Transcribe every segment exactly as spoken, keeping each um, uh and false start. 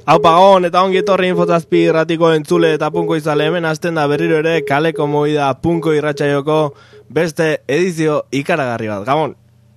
Haupa Gabon eta ongi etorri Infozazpi irratiko entzule eta punko izale, hemen hasten da berriro ere kaleko movida punko irratsaioko beste edizio ikaragarri bat. Gabon!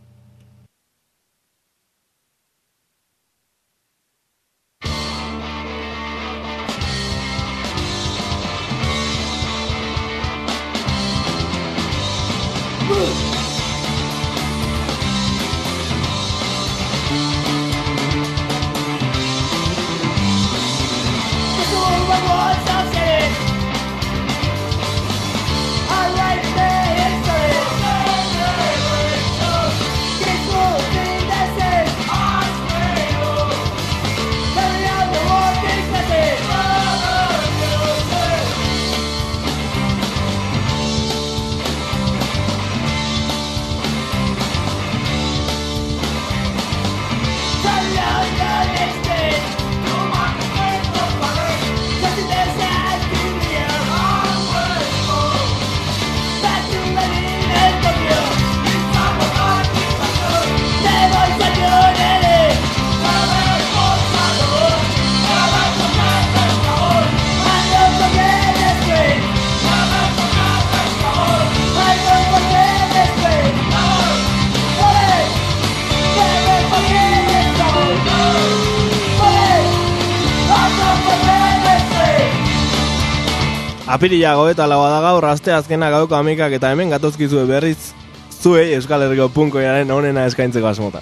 Apirilago eta laua da gaur, aste azkena gauko amikak eta hemen gatozkizue berriz zuei Euskal Herriko punkoiaren onena eskaintzeko asmota.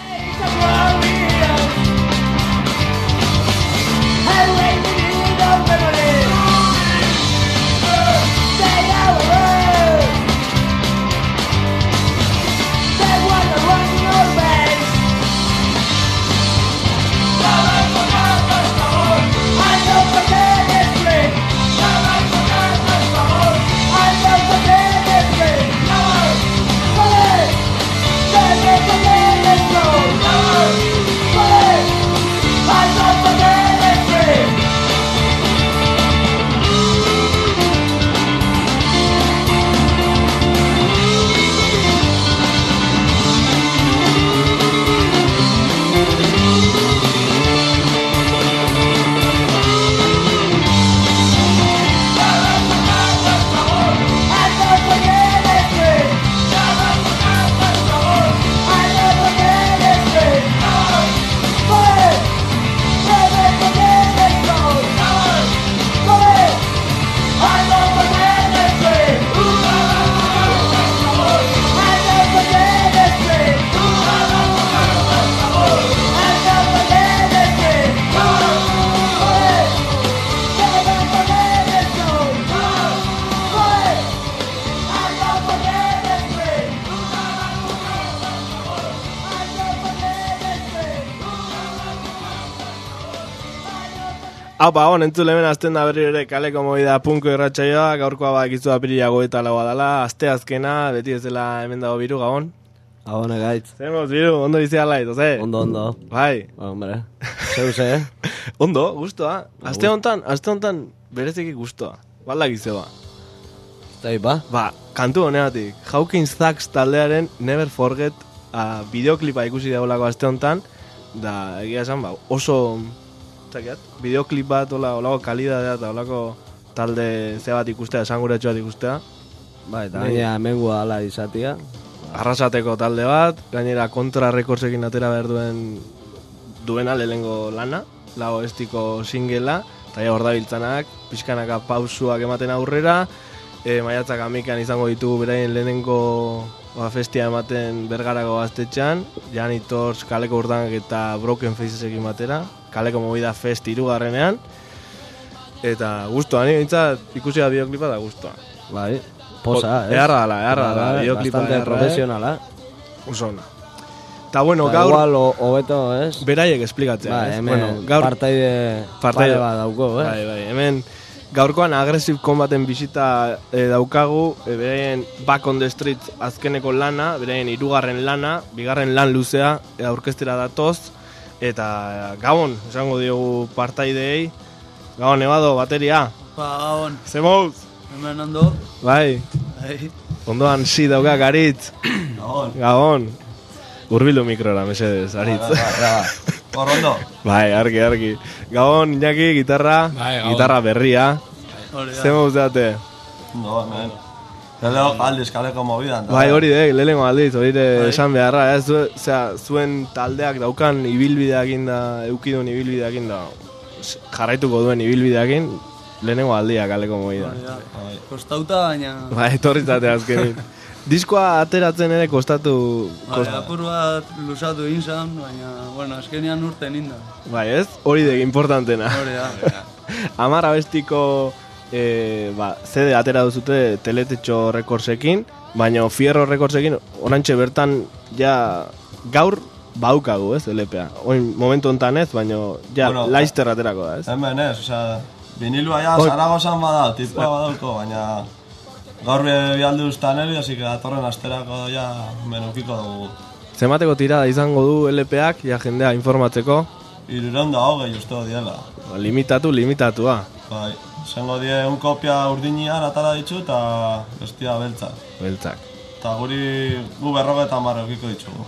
Haupa, hon, entzule hemen azten da berri ere kaleko movida punko irratsaioa, gaurkoa bakizu apirilago eta laua dala, aste azkena, beti ez dela hemen dago Biru, Gabon. Gabon, egaitz. Zemoz, Biru, ondo bizi alait, oze? Ondo, ondo. Bai. Ba, hombre, zeu ze, eh? Ondo, guztua. Aste hontan, aste hontan bereziki guztua. Baldak izeba. Zai, ba? Ba, kantu honeatik, Hawkins Zax taldearen Never Forget a bideoklipa ikusi daulako aste hontan, da, egia esan, ba, oso... Zakiat, bideoklip bat, ola, olako kalidadea eta olako talde ze bat ikustea, esanguratxo bat ikustea. Ba, eta gainera mengua ala izatea. Arrasateko talde bat, gainera Kontra Recordsekin atera behar duen duena lehengo lana, lau estiko singela, eta hor da biltzanak, pixkanaka pausuak ematen aurrera, e, maiatzak amikan izango ditugu beraien lehenengo ba, festia ematen Bergarako gaztetxean, Janitors, Kaleko Urdanak eta Broken Facesekin batera, Kaleko Movida Fest irugarrenean, eta guztua, ni bintzat ikusi da bideoklipa da guztua. Bai, posa, eh? Eharra dala, eharra dala, bideoklipa bastante profesionala. Oso ona. Eta bueno, da, gaur... Igual, hobeto, ez? Beraiek esplikatzea, ba, ez? Hemen bueno, gaur... partaide pare bat dauko, eh? Bai, bai, hemen gaurkoan Aggressive Combaten bisita e, daukagu, e, beraien Back on the Street azkeneko lana, beraien hirugarren lana, bigarren lan luzea, e, aurkeztera datoz, eta Gabon, esango diogu partaideei. Gabon, Ebado, bateria. Ba, Gabon. Zemouz? Hemen ondo. Bai. Bai. Ondoan si dauka Aritz. Gabon. Gabon. Urbildu mikrora, mesedez, Aritz. Ba, ba, ba. Horrondo. Bai, argi, argi. Gabon, Iñaki, gitarra, bai, gitarra berria. Zer mauzate? No, men. Lelego aldiz kaleko movidan. Bai, hori de, lehenengo aldiz, hori de esan beharra. Ez, zu, zera, zuen taldeak daukan ibilbideakin da, eukidun ibilbideakin da, jarraituko duen ibilbideakin, lehenengo aldia kaleko movida. Kostauta baina... Bai, etorritzate azkenin. Diskoa ateratzen ere kostatu... Bai, apur bat lusatu inzan, baina, bueno, azkenian urten inda. Bai, ez? Hori de, importantena. Hori da. Amar abestiko e, ba, C D atera duzute Teletetxo Recordsekin, baina Fierro Recordsekin, orantxe bertan, ja, gaur baukagu, ez, L P A. Oin, momentu hontan ez, baina, ja, bueno, Laister aterako da, ez? Hemen ez, osea, vinilua ja, Zaragozan badau, tipua badauko, baina... Gaur bialde ustan eri, así que datorren asterako ja menukiko dugu. Zemateko tirada izango du L P Ak, ja jendea informatzeko? Irureun da hogei uste diela. Ba, limitatu, limitatua. Bai, zengo die un kopia urdinian atara ditzu eta bestia beltzak. Beltzak. Eta guri gu berroge eta marre eukiko ditzugu.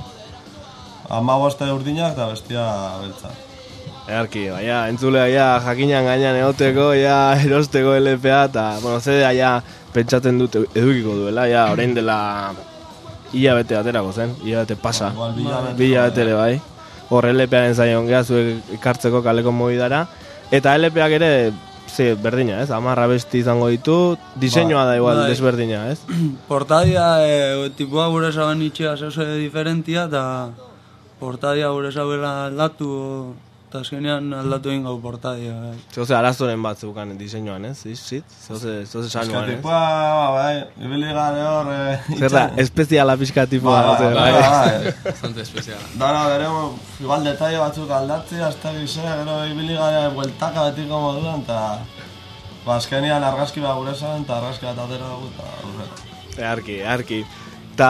Ama boste urdinak eta bestia beltzak. Earki, baina, entzulea ja jakinan gainan egoteko, ja erosteko L P A, eta, bueno, zedea ja pentsatzen dut edukiko duela, ja, orain dela hilabete aterako zen, hilabete pasa, bi hilabete ere bai. Hor L P Aren zaion geha zuek ikartzeko kaleko mobidara, eta L P Ak ere, ze, berdina, ez, amarra besti izango ditu, diseinua da igual, Bai. desberdina, ez? Portadia, e, tipua gure zaben itxea zeuse diferentia, eta portadia gure zabela aldatu, eta azkenean aldatu egin gau portadia. Bai. Zoze arazoren bat zeukan diseinuan, ez? Zit? Zoze, zoze sanuan, ez? Tipua, bai, ibili gare hor... Zer da, espeziala pixka tipua, Bai, bai, bai. Bastante espeziala. Dara beremo, igual detalle batzuk aldatzi, hasta gizea, gero ibili gare bueltaka betiko moduan, eta... Ba, azkenian argazki bat gure zen, eta argazki bat atera dugu, eta aurrera. Earki, earki. Ta,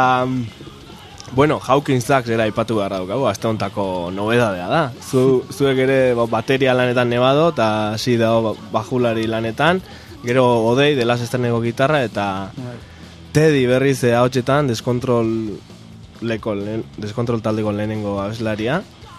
bueno, Hawkinsak zera ipatu beharra dukagu, azte hontako nobedadea da. Zu, zuek ere ba, bateria lanetan nebado, eta hasi dago bajulari lanetan, gero Odei, Delas Estreneko gitarra, eta Teddy berriz ahotsetan, deskontrol leko, lehen, deskontrol taldeko lehenengo abeslaria.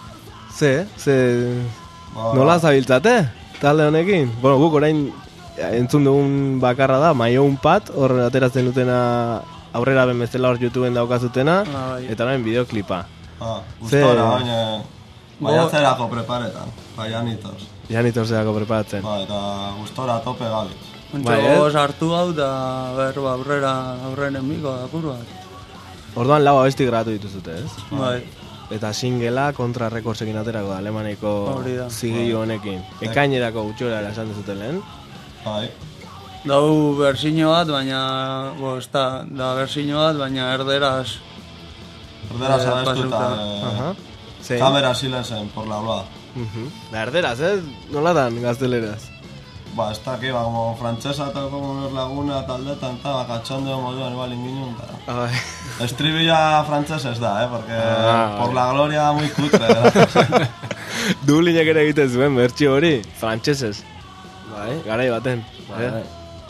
Ze, ze, Ba, nola zabiltzate, talde honekin? Bueno, guk orain entzun dugun bakarra da, Maioun Pat, hor ateratzen dutena aurrera ben bezala hor YouTubeen daukazutena, Ah, bai. eta orain bideoklipa. Ah, gustora, baina... Baiatzerako preparetan, baianitos. Janitor zeako preparatzen. Ba, eta gustora tope gabi. Bai, ez? Ontxo sartu hau, eta ber, ba, aurrera, aurreren miko, apur bat. Orduan lau abesti grabatu dituzute, ez? Bai. Eta singela kontra rekordsekin aterako da, Alemaneko Hori da. zigilu honekin. Ekainerako gutxora esan dezuten lehen. Bai. Dau berzino bat, baina, bo, ez da, da berzino bat, baina erderaz... Erdera Eh, zabestu eta... pasuta. Aha. Zein? Kamera silenzen, por la habla. Mhm. Da erderaz, ez? Nolatan gazteleraz? Ba, ez daki, ba, como frantzesa eta como laguna taldetan, eta ba, katxondo moduan igual inginun, eta... Ai. Estribilla frantzesa ez da, eh, porque Ah, por la gloria muy cutre, eh. Dublinek ere egiten zuen, bertxio hori, frantsesez. Bai, garai baten. Bai, eh? bai.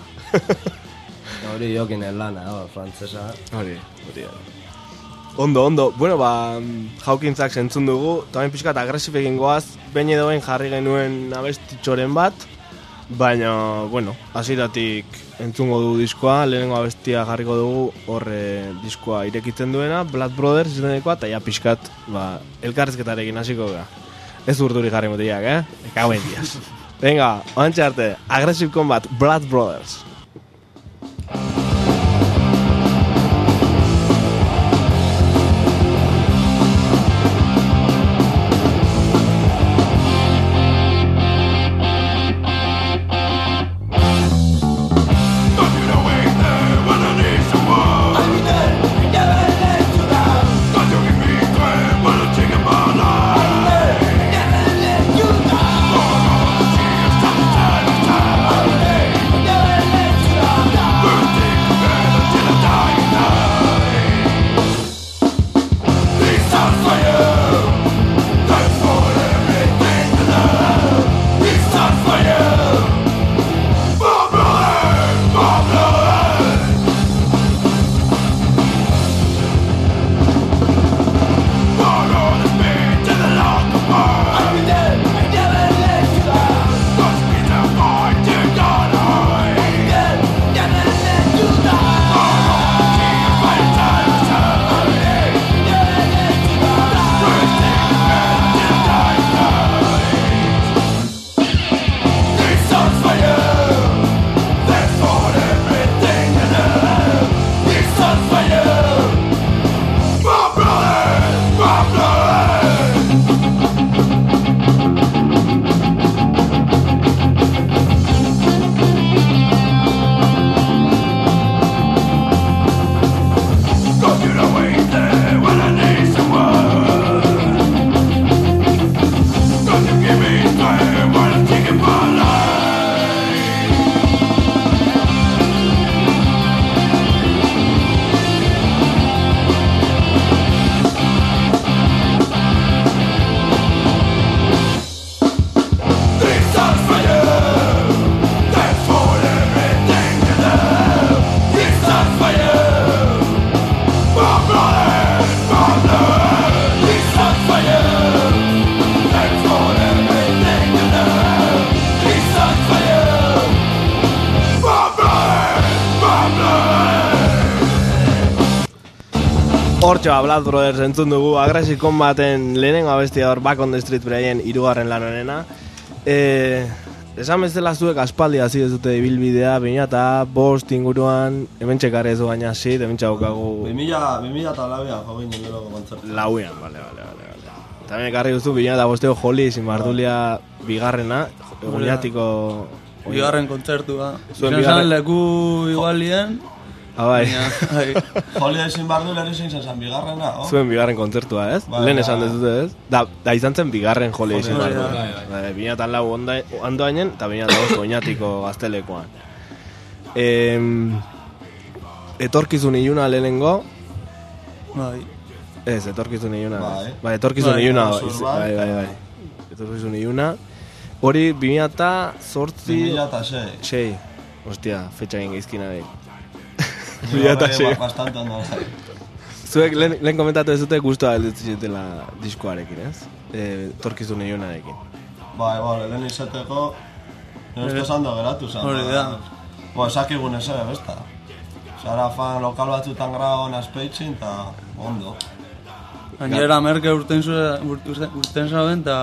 Hori jokin lana, hor, frantzesa. Hori, hori. Ondo, ondo. Bueno, ba, Hawkinsak zentzun dugu, eta bain pixkat agresif egin goaz, behin edo behin jarri genuen abestitxoren bat, baina, bueno, hasieratik entzungo dugu diskoa, lehenengo abestia jarriko dugu, horre diskoa irekitzen duena, Blood Brothers izenekoa, eta ja pixkat, ba, elkarrezketarekin hasiko gara. Ez urduri jarri mutiak, eh? Eka buen diaz. Venga, oantxe arte, Aggressive Combat, Blood Brothers. Never let you down. Hortxe ba, Blood Brothers entzun dugu, Aggressive Combaten lehenengo abestia hor Back on the Street beraien hirugarren lan honena. E, esan bezala zuek aspaldi hasi dezute ibilbidea, bi mila eta bost inguruan, hemen txekarri ez du gaina zit, hemen txaukagu... bi mila eta lauean jo ginen gero kontzertu. Lauean, bale, bale, bale, bale. Eta hemen ekarri duzu, bi mila eta bosteko Joli, Zinbardulia bigarrena, Goliatiko... Bigarren kontzertua. Zuen Izan bigarren- zan leku igualien, Abai, bai. Joli ezin bardu lehen izan zen bigarrena, oh? zuen bigarren kontzertua, ez? Bai, Lehen bai. esan dezute, ez? Da, da izan zen bigarren Joli izin Bai, bardu. bai, Bai, bi mila eta lau ondo hainen, eta bi mila eta bost Oñatiko gaztelekoan. Em, etorkizun iluna lehenengo, Bai. ez, etorkizun iluna. Bai. ez. Bai, etorkizun Bai, iluna. Sur iz- bat. Bai, bai, bai. Etorkizun iluna. Hori bi mila eta bi zortzi... mila eta sei. Sei. Hostia, fetxa egin geizkina nahi. Ni bi mila eta hori sei. ba- Bastante ondo. Zuek lehen, lehen komentatu ez dute guztua aldetzitela diskoarekin, ez? E, torkizun ilunarekin. Bai, bai, lehen izateko... Nire uste zando geratu zen. Hori da. Bo, esakigun ez ere, besta. Zara fan lokal batzutan grabon azpeitzin, eta ondo. Gainera merke urten zuen, urten, urten zaben, eta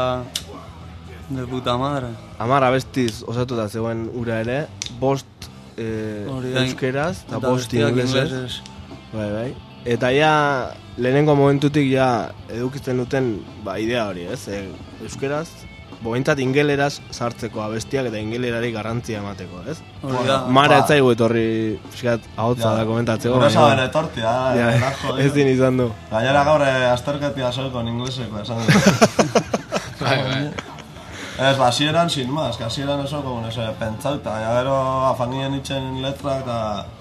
de puta madre. Amar abestiz osatuta zegoen ura ere, bost e, Hori da, euskeraz eta eta bost bestiak inglesez. inglesez. Bai, bai. Eta ja, lehenengo momentutik ja edukizten duten ba, idea hori, ez? E, euskeraz, bointzat ingeleraz sartzeko abestiak eta ingelerari garrantzia emateko, ez? Hori da. Mara Ba. ez zaigu etorri, fiskat, ahotza da komentatzeko. Gure baina- saben etortia, Ja, ja, ez din izan du. Gainera gaur eh, azterketia soiko ingleseko, esan dut. Bai, bai. Ez, ba, hasieran sin más, que hasieran eso como no sé, pentsauta, ja gero afanien itzen letra eta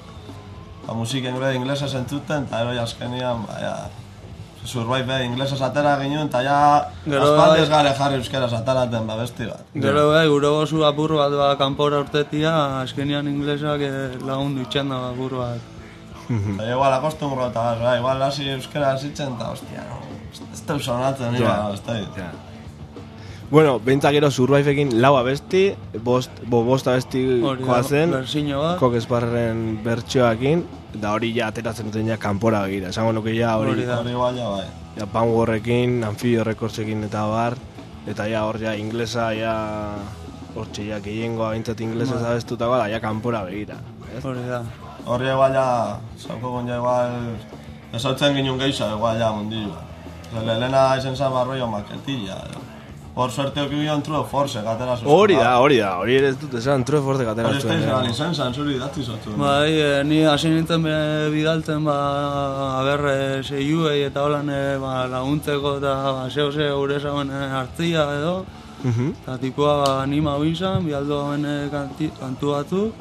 ba, musiken gure inglesez entzuten, eta gero jaskenian, ba, ja, Survive be, inglesez atera ginen, eta ja, Gero aspaldiz bai. gare jarri euskeraz ateraten, ba, besti bat. Gero bai, gure gozu apur bat ba, kanpora urtetia, azkenian inglesak eh, lagundu itxen da apur bat. Eta igual akostumbro eta gas, ba, igual hasi euskera hasitzen, eta hostia, no, ez teu sonatzen, Ja, ja, ez teu. ja. Bueno, behintzak gero Surviveekin lau abesti, bost, bo, bost abesti Hori da, koazen, bertsio bat. Kok Esparren bertsioakin, da hori ja ateratzen duten ja kanpora begira. Esango nuke ja hori, Hori da. Hori igual, ja, bai. ja Powerrekin, Amphibio Recordsekin eta bar, eta ja hor ja inglesa, ja hortxe ja gehiengoa behintzat inglesez abestutakoa, da ja kanpora begira. Ez? Hori da. Hori igual, ja, zaukogun ja, igual, esautzen ginen geisha, igual, ja, mundilua. Lehena izen zan barroio maketilla, edo. Por suerte oki bion True Force, gatera zuztu. Hori da, hori da, hori ere ez dut esan, True Force katera Hori ez zuen. da izan zen, zuri idatzi zotu. Bai, eh, ni hasi nintzen be, bidaltzen ba, aberre seiuei eta holan eh, ba, laguntzeko eta ba, zeo ze gure zauen eh, hartzia edo. Mhm. Eta tipua ba, anima bintzan, bialdo hauen eh, kanti, kantu batzuk.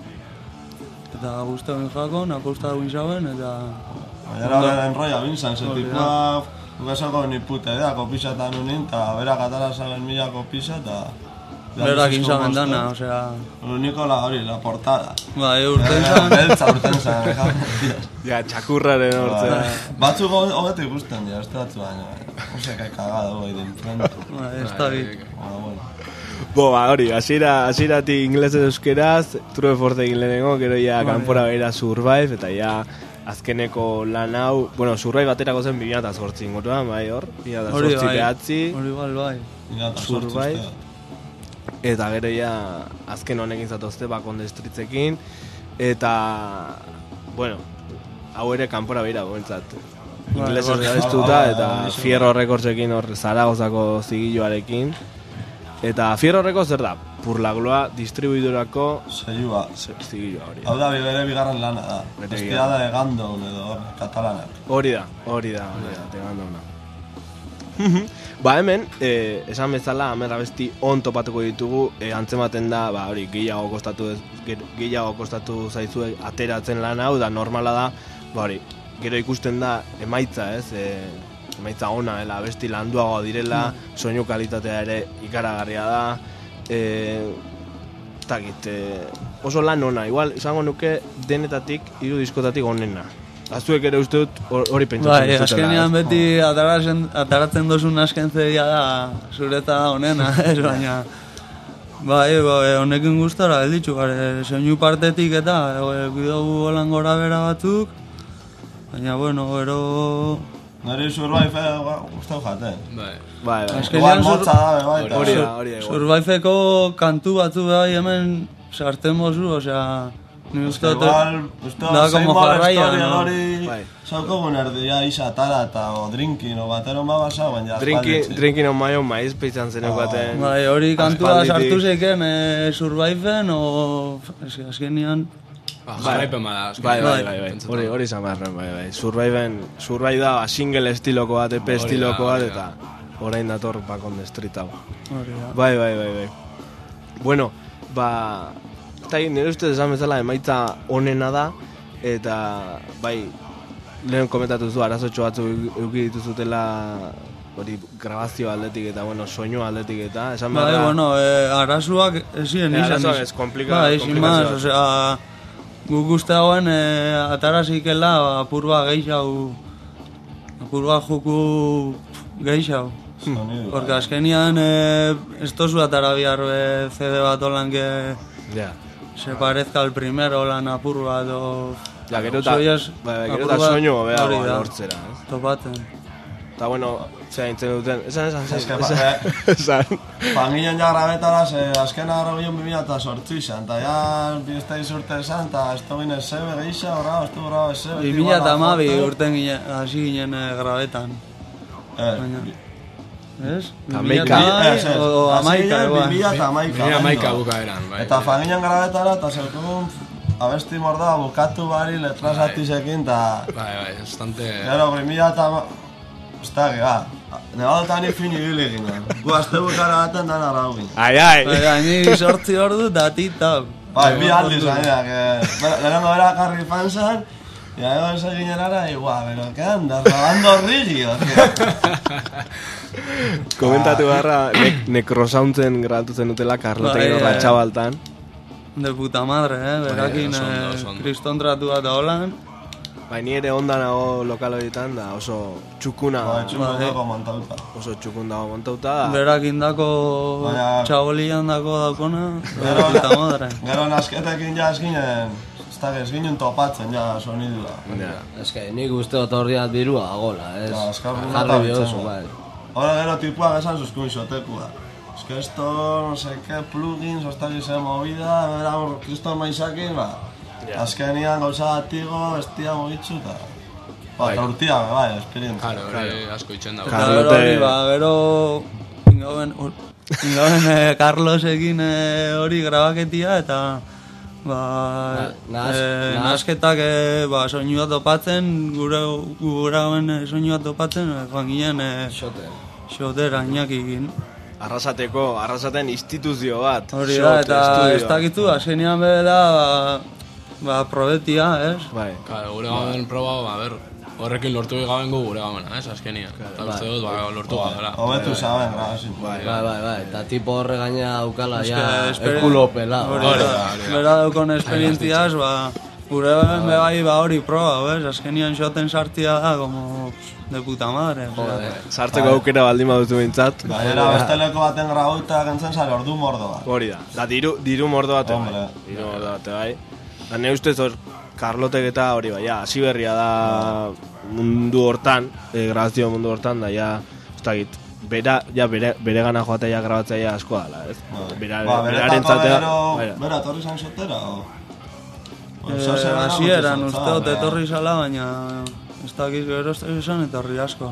Eta guztu bin jakon, aposta bintzan, eta... Baina enroia bintzan, ze Hori tipua... Gazako ni puta idea, kopisa eta nunin, eta berak atara zaben mila kopisa, eta... Berak inzaben dana, osea... Lo único la hori, la portada. Bai, urten Eh, zan... Beltza urten zan, Ja, txakurraren hortzen. Batzuk hobeto ikusten dira, ez batzu baina. No sé, kai cagada, bai, de enfrente. Bai, ez da bit. Bueno, bueno. Bo, ba, hori, hasiera hasierati inglesez euskeraz, True Force egin lehenengo, gero ja kanpora begira Survive, eta ja azkeneko lan hau, bueno, Survive baterako zen bi mila eta zortzi inguruan, bai hor, bi mila eta Hori zortzi bai, behatzi, hori igual bai. Mira, eta sortzi Survive. uste. eta gero ja azken honekin zatozte Back on the Streetsekin, eta, bueno, hau ere kanpora begira, gomentzat. Inglesez bai, gabestuta, bai, eta bai, bai. Fierro Recordsekin hor Zaragozako zigilloarekin. Eta Fierro Records zer da? Purlagloa distribuidorako Seiua. zigilloa hori. Hau da, bere bigarren lana da. Bere Bestia bigarren. da de Gandon edo hor, katalanak. Hori da, hori da, hori da, tegando ona. Ba hemen, eh, esan bezala, hamar abesti on topatuko ditugu, eh, antzematen da, ba hori, gehiago kostatu, ge- gehiago kostatu zaizue ateratzen lan hau, da normala da, ba hori, gero ikusten da emaitza, ez, eh, emaitza ona, dela, abesti landuagoa direla, soinu kalitatea ere ikaragarria da, eh, takit, eh, oso lan ona, igual, izango nuke denetatik, hiru diskotatik onena. Azuek ere uste dut hor- hori pentsatzen Bai, duzutela, azkenean ez? beti ataratzen, ataratzen dozun asken zedia da zureta honena, ez baina... Bai, bai, honekin gustara, elditxu, gare, soinu partetik eta e, bidogu holan gora bera batzuk, baina, bueno, gero Nori Survive gustau jaten. Bai. Bai, bai. Igual motza da, bai, eta... Hori da, hori da. Surviveko kantu batzu bai hemen sartzen mozu, osea... Ni uste dut... Igual, uste da dut, zein como bala jarraia, historia no? hori... Bai. Saukogun erdia izatara eta o drinkin, o batero ma basa, baina... Drinking, drinking on my own maiz peitzan zen eukaten... Bai, hori kantua aspalditik. sartu zeiken e, Surviven, o... Eske, azkenian... Ba, jarraipen bada. azkenean. Bai, bai, bai, bai. Hori, hori izan beharren, bai, bai. Surviven, Survive da single estiloko bat, E P Hori da, estiloko bat, hori eta orain dator Back on the Street hau. Hori da. Bai, bai, bai, bai. Bueno, ba... Eta nire ustez esan bezala emaitza onena da, eta bai, lehen komentatu zu, arazotxo batzu euki dituzutela hori grabazio aldetik eta, bueno, soinu aldetik eta, esan Bai, behar bueno, eh, arazuak ezien Eh, izan. arazoak ez, komplika- Bai, sin más, komplikazioak. osea... Guk uste hauen eh, atarazikela apurba gehiago... Apurba juku gehiago. Porque azkenian eh, ez tozu atara bihar eh, C D bat holan que Ja. se parezca al primero lan apur bat o... Ja, gero eta, Soiaz bai, bai, gero apur eta bat soinu hori hobeago da, lortzera, ez? Topatzen. Eta, bueno, zera intzen duten, esan, esan, Ez que, esan, ba, esan, Familian ja grabetara, ze azkena gara bion bi mila zortzi izan, eta ja bizteiz urte esan, eta ez du ginen zebe gehiago, graba, ez du graba zebe. bi mila eta hamabi urten ginen, hasi ginen eh, grabetan. Ez, Ez? Hamaika. ez, ez. O Hasi amaika, ginen igual. bi mila eta hamaika. Nire amaika ondo. bukaeran, bai. Eta familian grabetara, eta zeukugun abesti mordoa bukatu bari letras atizekin, eta... Bai, bai, bastante... Gero, bi mila eta... Ez da, ga, nebaltan ifin ibili ginen. Gu azte bukara baten dana grau ginen. ai, ai, Baina, ni sortzi ordu da tita. Bai, bi aldiz gaina, que... Lehenengo bera karri fan zen, y ahí se ginen ara, y guau, pero ¿qué andas? Robando rigio, komentatu beharra, nek nekrosoundzen grabatu zen dutela, Carlotekin Bai, horra eh. txabaltan. De puta madre, eh? Berakin oso ondo, eh, oso ondo. kriston tratu bat holan. Bai, ni ere onda nago lokal horietan, da oso txukuna, Bai, txuko dago montauta. oso txukun dago montauta da. Berakin dako, Baina- txabolian dako daukona, de Gero, puta madre. gero nasketekin ja ez ginen, ez da, ez ginen topatzen ja sonidua. Ja. Ez que nik uste dut horriat dirua agola, ez? Ja, azkar Jarri nota biozu, bitzen. bai. Ahora gero tipuak esan zuzkun isotekua. Es que esto, no sé qué, plugins, hasta que se movida, era kriston maizakin, ba. Azkenian gauza atigo, bestia mogitzu, eta... Ba, eta urtia, bai, esperientzia. Claro, hori asko itxen dago. Eta gero Carlote- hori, ba, gero... Ingauen, ur- ingauen eh, Carlosekin eh, hori grabaketia eta... Ba, Na- nas- eh, nas- nasketak eh, ba, soinua topatzen, gure gurauen eh, soinua topatzen, eh, joan ginen eh, Xote. xotera inakikin. Arrasateko, arrasaten instituzio bat. Hori da, shot, eta estudioa. ez dakitu, azkenean bela, ba, ba, probetia, ez? Bai. Claro, gure gaben proba, ba, ber, horrekin lortu gaben gu gure gabena, ez, azkenian. Eta uste dut, ba, lortu gabela. Hobetu zaben, grabazin. Bai, bai, bai, eta tipo horre gaina daukala ja esperi- ekulo pela. Hori Hori da, da, hori da. bera daukon esperientziaz, ba, gure be bai, ba, hori proba, bez? Azkenean xoten sartia da, como de puta madre. osea. Sartzeko aukera baldin badutu bintzat. Gainera besteleko baten grabauta gentzen zara ordu mordo bat. Hori da. Da, diru, diru mordo bate bai. Hombre. Diru mordo bate bai. Da, ne ustez hor, Carlotek eta hori bai, ja, hasi berria da mundu hortan, e, grabazio mundu hortan, da, ja, ez dakit, bera, ja, bere, bere gana joatea ja grabatzaia askoa dela, ez? Bera, Ba, beraren beretako zatea, gero, bai, bera, torri zan sotera, o? Eh, Hasieran uste dut etorri zala, baina ez dakiz gero ez esan etorri asko.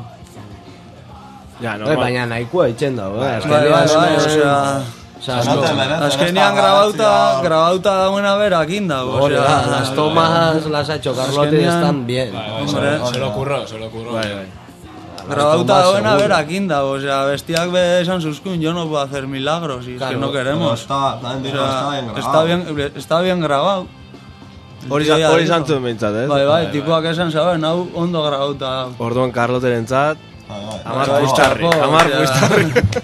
ja, Bai, normal. baina nahikoa itxen dago, eh? Bai, Azkenean, bai, bai, eh, osea... osea, Zanote merece, Azkenean grabauta, grabauta dagoena berakin dago, Hori da, osea... las tomas las ha hecho Carlote y Azkenean- están bien. Bai, bai, Hombre. se, se lo curró, se lo curró. Bai, bai. Grabauta Las dagoena tomas, berakin dago, osea, bestiak be esan zuzkun, yo no puedo hacer milagros, y es que Claro, no queremos. Está, también O digo, está bien sea, grabado. está bien, está bien grabado. Hori Tío, zan- ya hori digo. zantzuen bintzat, ez? Bai, bai, tipuak esan zaben, hau ondo grabauta dago. Orduan Carloteren zat, Bai, bai. amar Bai, puistarri, chapo, amar osea. puistarri.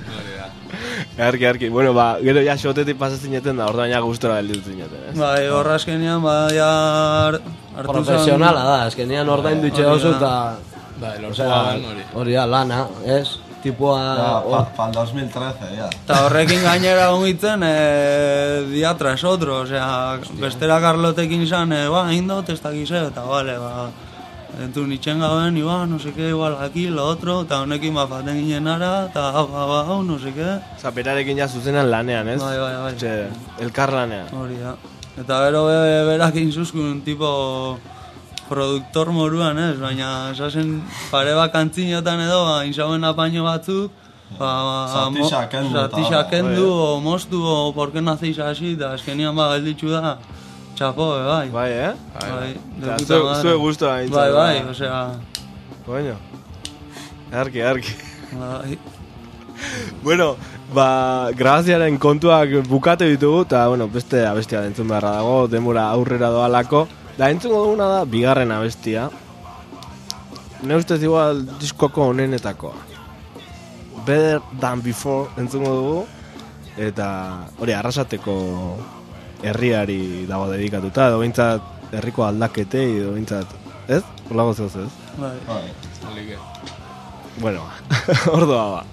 Arki, arki. Bueno, ba, gero ja xotetik pasazineten da, orduan ja gustora gelditu zineten, ez? Bai, horra azkenean, ba, ja... hartu zen- Profesionala da, azkenean ordaindu itxe Hori oso da. eta... Bai, lortu Osea, gaben hori. hori da, lana, ez? Tipua... Ja, pa, hor- pa el dos mil trece, ja. Eta horrekin gainera gomitzen, eh, dia tras otro, osea, bestera Carlotekin zan, eh, ba, indot ez dakizeo, eta bale, ba, entzun itxen gaben, iba, no seke, igual, aquí, lo otro, eta honekin bat faten ginen ara, eta hau, hau, hau, no seke. Osa, berarekin ja zuzenan lanean, ez? Bai, bai, bai. Txe, elkar lanean. Hori da. Eta gero be, berak inzuzkun tipo produktor moruan, ez? Baina, esasen pare bat kantzinotan edo, ba, inzauen apaino batzuk, ba, Zatisa kendu eta- zatisa kendu, bai. o moztu, o por qué nacéis así, eta azkenian ba, gelditzu da, txapo, be, bai. Bai, eh? Bai, de Osea, puta zue- madre. zue gustoa aintzat, Bai, bai, bai. osea, Coño. Arki, arki. bai. Bueno, ba, grabazioaren kontuak bukatu ditugu, eta, bueno, beste abestia entzun beharra dago, demora aurrera doalako. Da, entzungo duguna da, bigarren abestia. Ne ustez igual diskoko honenetakoa. Better Than Before entzungo dugu, eta hori arrasateko herriari dago dedikatuta, edo behintzat herriko aldaketei, edo behintzat, ez? Olago zehoz, ez? Bai. Bai. Alike. Bueno, ordoa ba.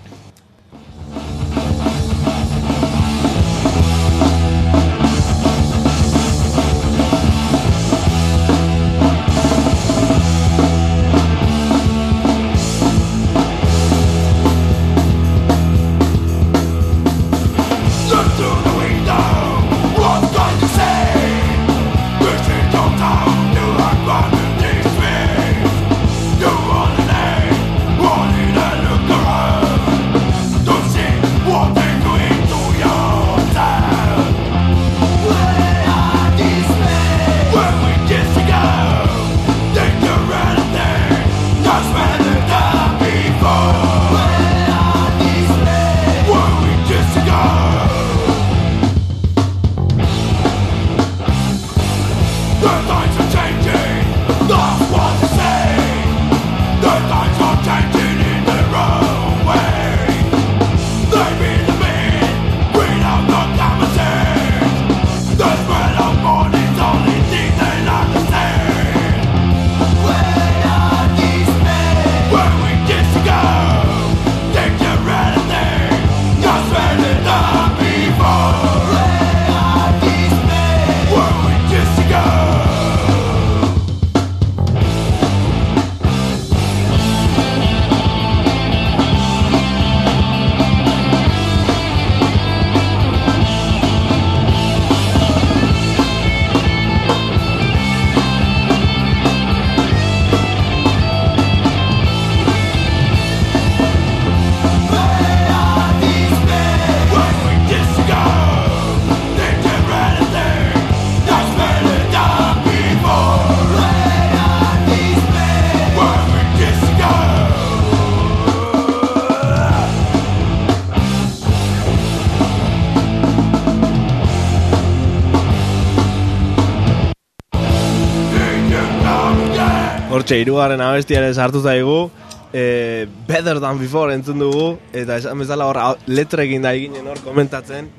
Hortxe, hirugarren abestiaren sartu zaigu, e, Better Than Before entzun dugu, eta esan bezala hor letrekin da eginen hor komentatzen,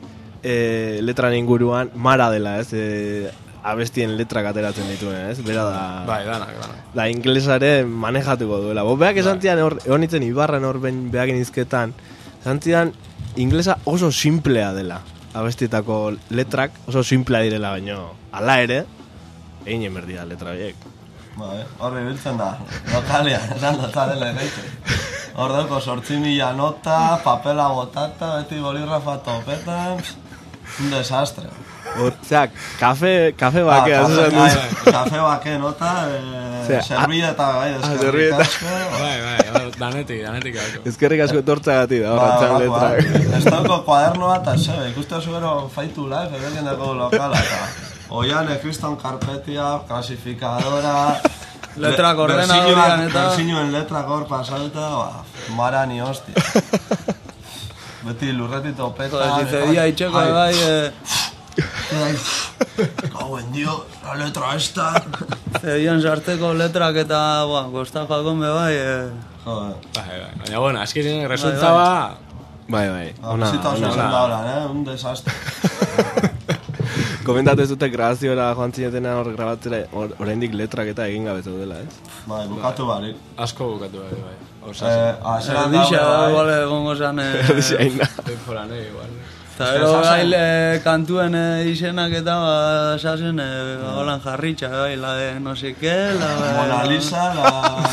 e, letran inguruan Mara dela, ez, e, abestien letrak ateratzen dituen, ez, bera da, Bai, danak, danak. da inglesare manejatuko duela. Bo, beak esan zidan, hor, egon nintzen Ibarren hor ben beak inizketan, esan zidan, inglesa oso simplea dela, abestietako letrak oso simplea direla, baino, ala ere, egin emerdia letra horiek. Bai, horri biltzen da, lokalean, esan dut dela egite. Hor dauko sortzi mila nota, papela botata, beti bolirrafa topetan, un desastre. Osea, kafe, kafe bake, Ah, ah, kafe, duzu. bai, kafe bake nota, Osea, eh, servilleta bai, ah, eskerrik servilleta. asko. Bai, bai, danetik, danetik gako. Ezkerrik asko etortzagatik da, Ba, horretzen ba, letrak. Ez dauko kuadernoa eta zebe, ikuste zugero faitu live, ebekin dago lokala, eta Oiane, Kriston Karpetia, klasifikadora... Letrak le- ordenadorian eta- Bersinuen letrak hor pasauta, ba, mara ni hostia. Beti lurreti topeta... Zizedia itxeko, bai, eh, Gauen dio, la letra esta... zedian sarteko letrak eta, ba, kosta jakon be, bai, eh, Joder, Bai, bai. Baina, bueno, azkerin resultaba... Bai, bai, ona, bizita oso ona. zen da horan, eh? Un desastre. Komentatu ez dute grabazioa joan zinetena hor grabatzera, hor- oraindik letrak eta egin gabe zaudela, ez? Bai, bukatu barik. Asko bukatu bai, bai. Eh, Osasun. azeran erdixa, daude, bai. igual egongo zan, eh, Erdixa egin da. Temporane, igual. Eta gero bail eh, kantuen eh, izenak eta ba, esasen eh, holan jarritxa, bai, la de no sé qué, la de... Mona Lisa, la...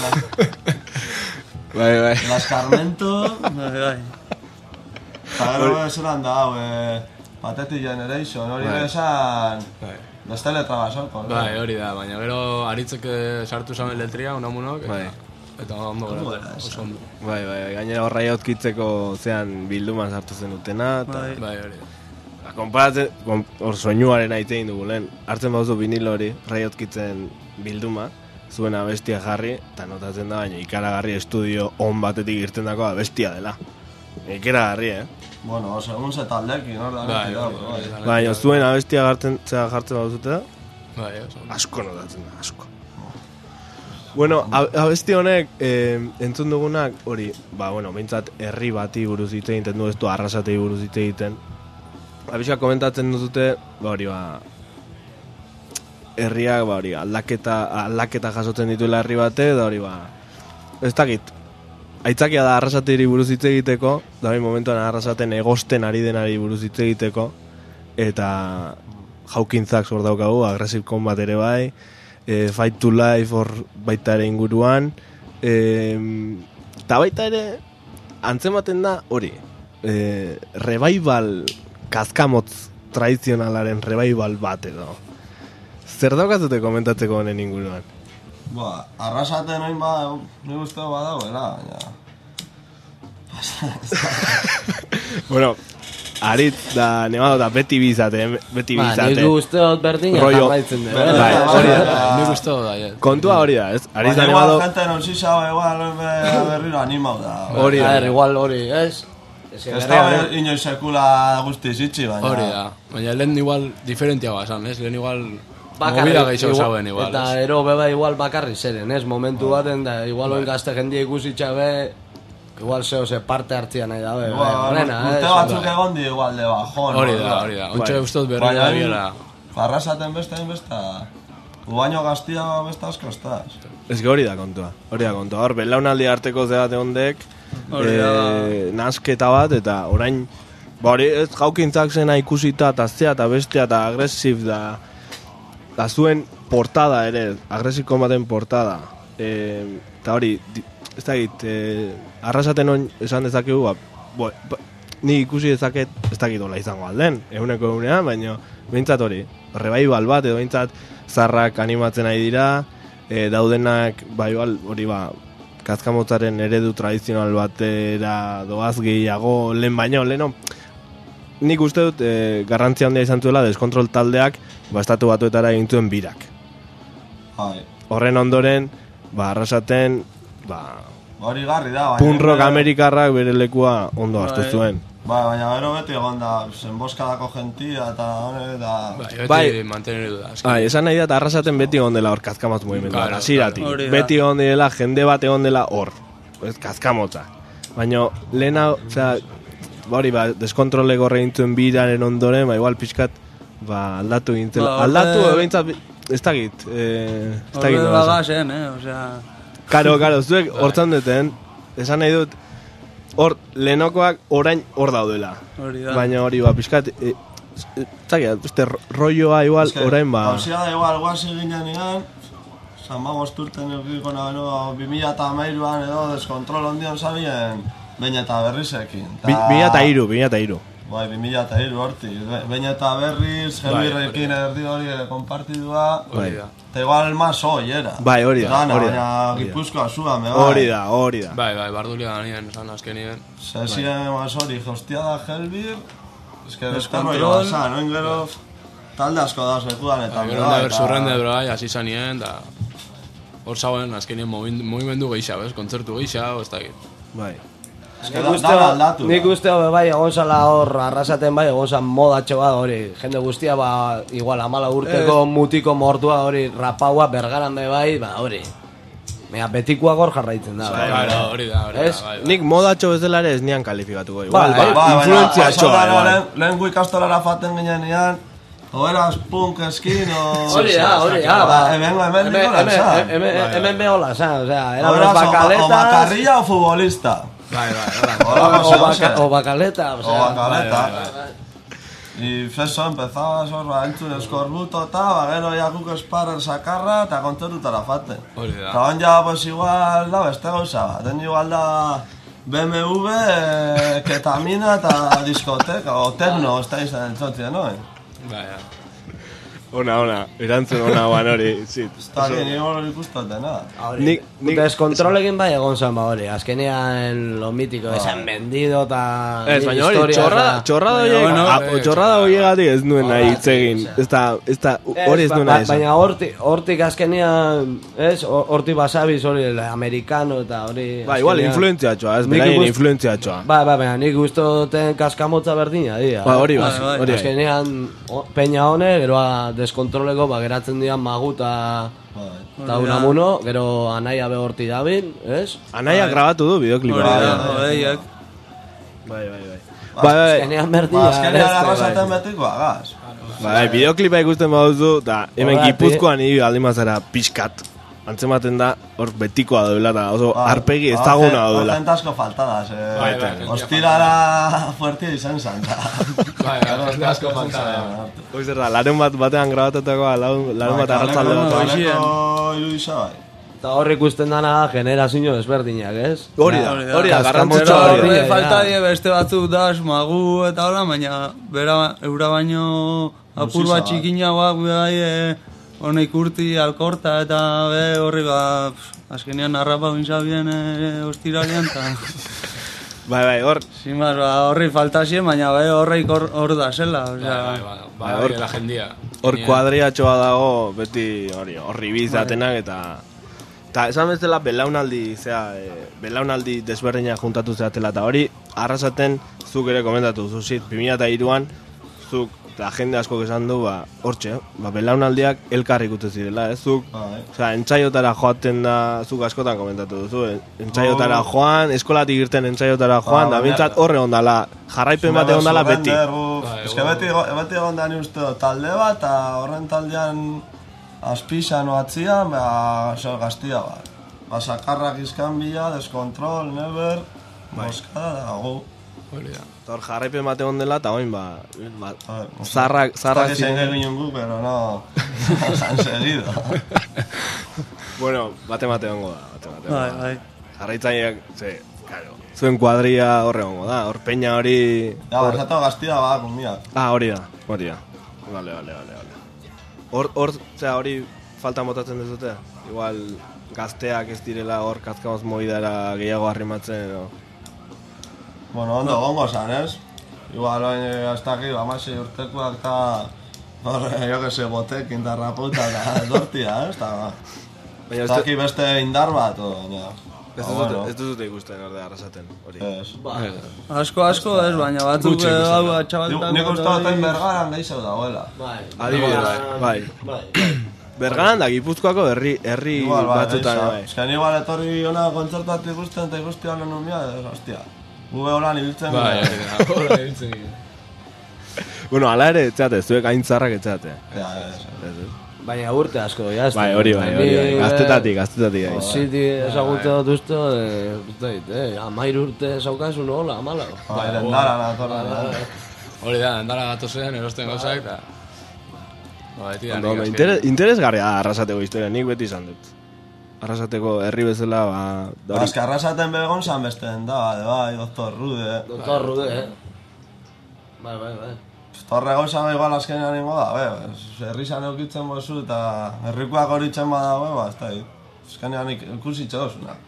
Bai, bai. La Escarmento... Bai, bai. Eta gero esan da, hau, eh, Pathetic Generation, hori Bai. esan... Bai. Beste letra basoko, no? Bai, hori da, baina gero aritzek sartu zamen letria, unamunok, eta, Bai. eta ondo gara, oso ondo. Bai, bai, gainera horra jautkitzeko zean bilduman sartu zen dutena, eta... Bai. Bai, hori da. Ba, konparatzen, kon, hor soinuaren aitegin dugu lehen, hartzen bauzu vinilo hori, raiotkitzen bilduma, zuen abestia jarri, eta notatzen da, baina ikaragarri estudio on batetik irten dako abestia dela. Ikaragarri, eh? Bueno, segun ze taldekin, hor da, Bai, beti da, hori, bai. hori da. Baina zuen abestia gartzen, zera jartzen bauzute da, Bai, oso ondo. asko notatzen da, asko. Bueno, ab- abesti honek eh, entzun dugunak hori, ba, bueno, behintzat herri bati buruz hitz egiten du, ez du arrasatei buruz hitz egiten. Abisua komentatzen duzute, ba hori, ba, herriak, ba hori, aldaketa, aldaketa jasotzen dituela herri bate, da hori, ba, ez dakit, aitzakia da arrasateri buruz hitz egiteko, da hori momentuan arrasaten egosten ari denari buruz hitz egiteko, eta jaukintzak zor daukagu, Aggressive Combat ere bai, e, Fight to Life hor baita ere inguruan, eta baita ere antzematen da hori, e, revival kazkamotz tradizionalaren revival bat edo. Zer daukazute komentatzeko honen inguruan? Ba, arrasaten oin ba, nik uste badagoela, baina... Bueno, aritz da nemado da beti bizate, beti Ba, bizate. nik uste dut berdin Rollo- jarraitzen dut. Bai, Bai, hori da. Nik uste dut da, ja. Kontua hori da, ez? Aritz da Baina igual nemado... gente non zizau, igual be- berriro animau da. Hori A da. ver, igual hori, ez? Ez que Ez berria, da inoiz sekula guztiz itxi, baina... Hori da. Baina lehen igual diferentiagoa esan, ez? Lehen igual bakarrik, movida gehiago igual- zauen igual, Eta ez? ero beba igual bakarri zeren, ez? Momentu baten da, igual oin gazte jendia ikusitxa be, igual zeo ze parte hartzia nahi dabe, be, Igual, horrena, ez? urte batzuk egon di igual de bajón. Hori no? da, hori da. Ontsa Bai. uste dut berri da Baina, biela. arrasaten beste, beste... Ubaino gaztia beste asko estaz. Ez que hori da kontua, hori da kontua. Hor, belaunaldi arteko ze bat egondek, Hori da, eh, nasketa bat, eta orain, ba hori, ez jaukintzak zena ikusita, eta zea, eta bestea, eta agresiv da, da zuen portada ere, Aggressive Combaten portada. Eh, eta hori, di- ez dakit, eh, arrasaten on esan dezakegu, ba, bo, ba, ni ikusi dezaket, ez dakit hola izango alden, eguneko egunean, baina behintzat hori, revival bat, edo behintzat zarrak animatzen ari dira, e, daudenak, ba, igual, hori ba, kazkamotzaren eredu tradizional batera doaz gehiago lehen baino, leheno, nik uste dut e, garrantzia handia izan zuela deskontrol taldeak ba, estatu batuetara egin zuen birak. Bai. Horren ondoren, ba, arrasaten, ba, Hori garri da, baina... punk rock amerikarrak bere lekua ondo hartu Bai. zuen. Bai, baina gero beti egon da, zenboskadako gentia eta hone da... Bai, beti Bai. mantenidu da. azken. Bai, esan nahi da, eta arrasaten beti egon dela hor kazkamotz mugimendu. Claro, Hasiratik. claro. Hori da. Beti egon dela, jende bat egon dela hor. Ez, kazkamotza. Baina, lehena, osea, ba hori, ba, deskontrole gorre gintzuen biraren ondoren, ba, igual pixkat, ba, aldatu gintzela. Ba, aldatu, orde- edo behintzat, ez dakit, eh, ez dakit. Horre nola esan. bagazen, eh? Osea... Karo, karo, zuek hortzan duten, esan nahi dut, hor, lehenokoak orain hor daudela. Hori da. Baina hori, ba, pixkat, e, ez dakit, beste rolloa igual, Eske, orain ba... Hauzia da igual, guazi ginen egan, San Bagosturten egiko nabeno, bi mila eta hamairuan edo deskontrol ondion zabien, baina eta berrizekin. Bi mila eta hiru, bi mila eta hiru. Bai, bi mila eta hiru horti. Baina eta berriz, Gelbirrekin erdi hori konpartidua, Bai. Hori da. eta igual más hoi era. Bai, hori da, Dana, hori da, baina hori da. Gipuzkoa zua, me bai. Hori da, hori da. Bai, bai, bardulia ganien, esan azkenien. Zezien más hori, hostia da Gelbir, eske Deskontrol. deskontrol zan, oin gero talde asko da zekudan eta Bai, me gero bai, da eta- bersurrende bro, bai, hasi zanien, da... Hor zauen azkenien movimendu gehiago, ez? Kontzertu gehiago, ez dakit. Bai. Eske Nik da- uste, dana aldatu da. nik uste hobe bai, egon zala hor arrasaten bai, egon zan modatxo bat hori, jende guztia ba, igual amala urteko mutiko mortua hori, rapaua, bergaran be bai, ba hori. Mea, betikoak hor jarraitzen da. bai. Claro, hori da, hori da, Ez? bai, bai. Nik modatxo bezala ere ez nian kalifikatuko. Igual, Bai, ba, influentzia baina, txoa. pasau igual. lehen, lehen gu ikastolara faten ginen ean, o eras punk eskin, o... Hori da, hori da, ba. Hemen, hemen, Hemen, hemen, hemen, hemen, hemen behola, zan, osea, o eran eras o, o bakaletas, bakarrilla o futbolista. Bai, bai, hola. Hola, o, Jose, baka, Jose. o bakaleta, O osea. bakaleta. bai, Y eso, empezabas hor, ba, entzun eskorbuto eta, ba, gero jakuk esparrer sakarra eta kontzertutara faten. Hori da. Eta on ja, pues igual, da, beste gauza bat. Den igual da B M W, eh, ketamina eta diskoteka, o techno, ez da izan entzotzia, no? Bai, ja. Ona, ona, erantzun ona guan hori, zit. Ez da, ni hori ikustote, nada. Nik, nik... Deskontrolekin bai egon zen ba hori, azkenean lo mitiko, esan vendido eta... Ez, baina hori, txorrada, txorrada horiek, bueno, ah, eh, txorrada horiegatik ez nuen nahi hitz egin. Ez da, ez da, hori ez nuen nahi esan. Baina hortik, hortik azkenean, ez, hortik basabiz hori, el americano eta hori... Ba, igual, influenziatxoa, ez, beraien influenziatxoa. Ba, ba, baina nik ustoten kaskamotza berdina, dira. Ba, hori ba, Bai, bai. hori. Azkenean, o- peña hone, geroa deskontroleko, ba, geratzen dian maguta eta unamuno, gero anaia behorti dabil, ez? Anaia grabatu du bideoklipa. Hori da, bai, hodeiak. Bai, bai, bai. Bai, bai, Azkenean Ba, berdina, azkenean ez, arrasaten bai. betiko agaz. bai, bideoklipa ikusten baduzu, da, hemen Horregatik- Gipuzkoan hiri aldimazara pixkat. Antzematen da, hor betikoa duela, da, oso arpegi ezaguna duela. Horten asko faltadas, eh. Bai, bai, bai. Ostirara fuertia izan zan, da. Bai, bai, jende asko falta da. Hoi zer da, larun bat batean grabatutakoa, larun, larun bat arratzalde larun bat. bat. Kaleko irudisa bai. Eta hor ikusten dana generazio ezberdinak, ez? Hori da, Hori da. hori da, Kaskamotza garrantzitsua hori hori da. da. Horre falta die beste batzuk das, magu eta hola, baina bera, eura baino apur bat Musisa, txikinagoak bai, e, honek urti, alkorta eta be, horri ba, pf, azkenean harrapa bintzabien e, ostiralean, eta Bai, bai, hor, sin más, ba, horri falta zien, baina be, horreik hor, hor da zela, Bai, osea, bai, bai, bai, hori la jendia. hor kuadriatxoa dago, beti hori, horri bizatenak eta... Eta esan bezala belaunaldi, zera, e, belaunaldi desberdinak juntatu zeatela eta hori, arrasaten zuk ere komentatu zuzit, bi mila hiruan, zuk, eta jende asko esan du, ba, hortxe, ba, belaunaldiak elkarrik utzi zirela, ez, zuk, Bai. osea, entzaiotara joaten da, zuk askotan komentatu duzu, eh? Entzaiotara joan, eskolatik irten entzaiotara joan, Ba, da baina- bintzat horre ondala, jarraipen bat egon dala beti. Bai, Ez que beti, beti egon da ni uste dut talde bat, eta horren taldean azpizan oatzian, ba, oso gaztia bat. Ba, sakarrak izkan bila, deskontrol, never, moskada, da, gu. Hori da. Eta hor jarraipen bat egon dela, eta oin, ba, ba Bai, zarrak, zarrak Ez dakit zein egin gu, pero no, han seguido. Bueno, bate mate hongo da, bate mate hongo bai, da. bai. Jarraitzaileak, ze, claro, zuen kuadria horre hongo da, hor peña hori... Ja, ba, esatu gaztia ba, kunbiak. Ah, hori da, hori da. Vale, vale, vale, vale. Hor, hor, zera, hori falta motatzen dezute? Igual gazteak ez direla hor kazkamoz moidara gehiago arrimatzen, edo... Bueno, ondo gongo zan, ez? Igual, oin, ez dakit, amasi urtekoak eta... Hor, jo que se, botek, indarra puta, eta dortia, ez? Eta, ba, Baina ez ez, dakit beste indar bat, o, baina... ez, ba, dut, bueno, ez dut ikusten orde arrasaten, hori. ez. Asko, asko, ez, baina batzuk Gutxi eh, ikusten hau da. atxabaltan... Nik uste dut hain bergaran gehiago dagoela. Bai. Adibidez, bai. Bai. Bergaran da Gipuzkoako herri, herri Igual, bai, batzutan, gehiago. bai. Ez que igual etorri hona kontzertatu ikusten eta ikusti hona numia, ez, hostia. Gube holan ibiltzen Bai, gara. hori da. Hori ibiltzen gire. Bueno, ala ere, etxeate, zuek aintzarrak etxeate. Ja, ez. Ez, ez. Baina urte asko, jazta. Bai, hori bai, hori bai, gaztetatik, gaztetatik. bai. Ziti ezagutze dut uste, eh, ez dakit, eh, amair urte zaukazu nola, amala. Bai, dendara natorra. Hori da, endara gatozen, erosten gauzak, eta... Ba, beti da Ondo, ondo, nik interes, interesgarria da arrasateko historia, nik beti izan dut. Arrasateko herri bezala, ba... da hori- Azka arrasaten begon zan beste da, bai, doktor Rude. Doktor Rude, eh? Bai, bai, bai. Torre gauza igual azkenean ingo da, be, herri zan eukitzen bozu eta herrikoak horitzen bada, be, ba, ez da, azkenean ik- ikusi txosuna.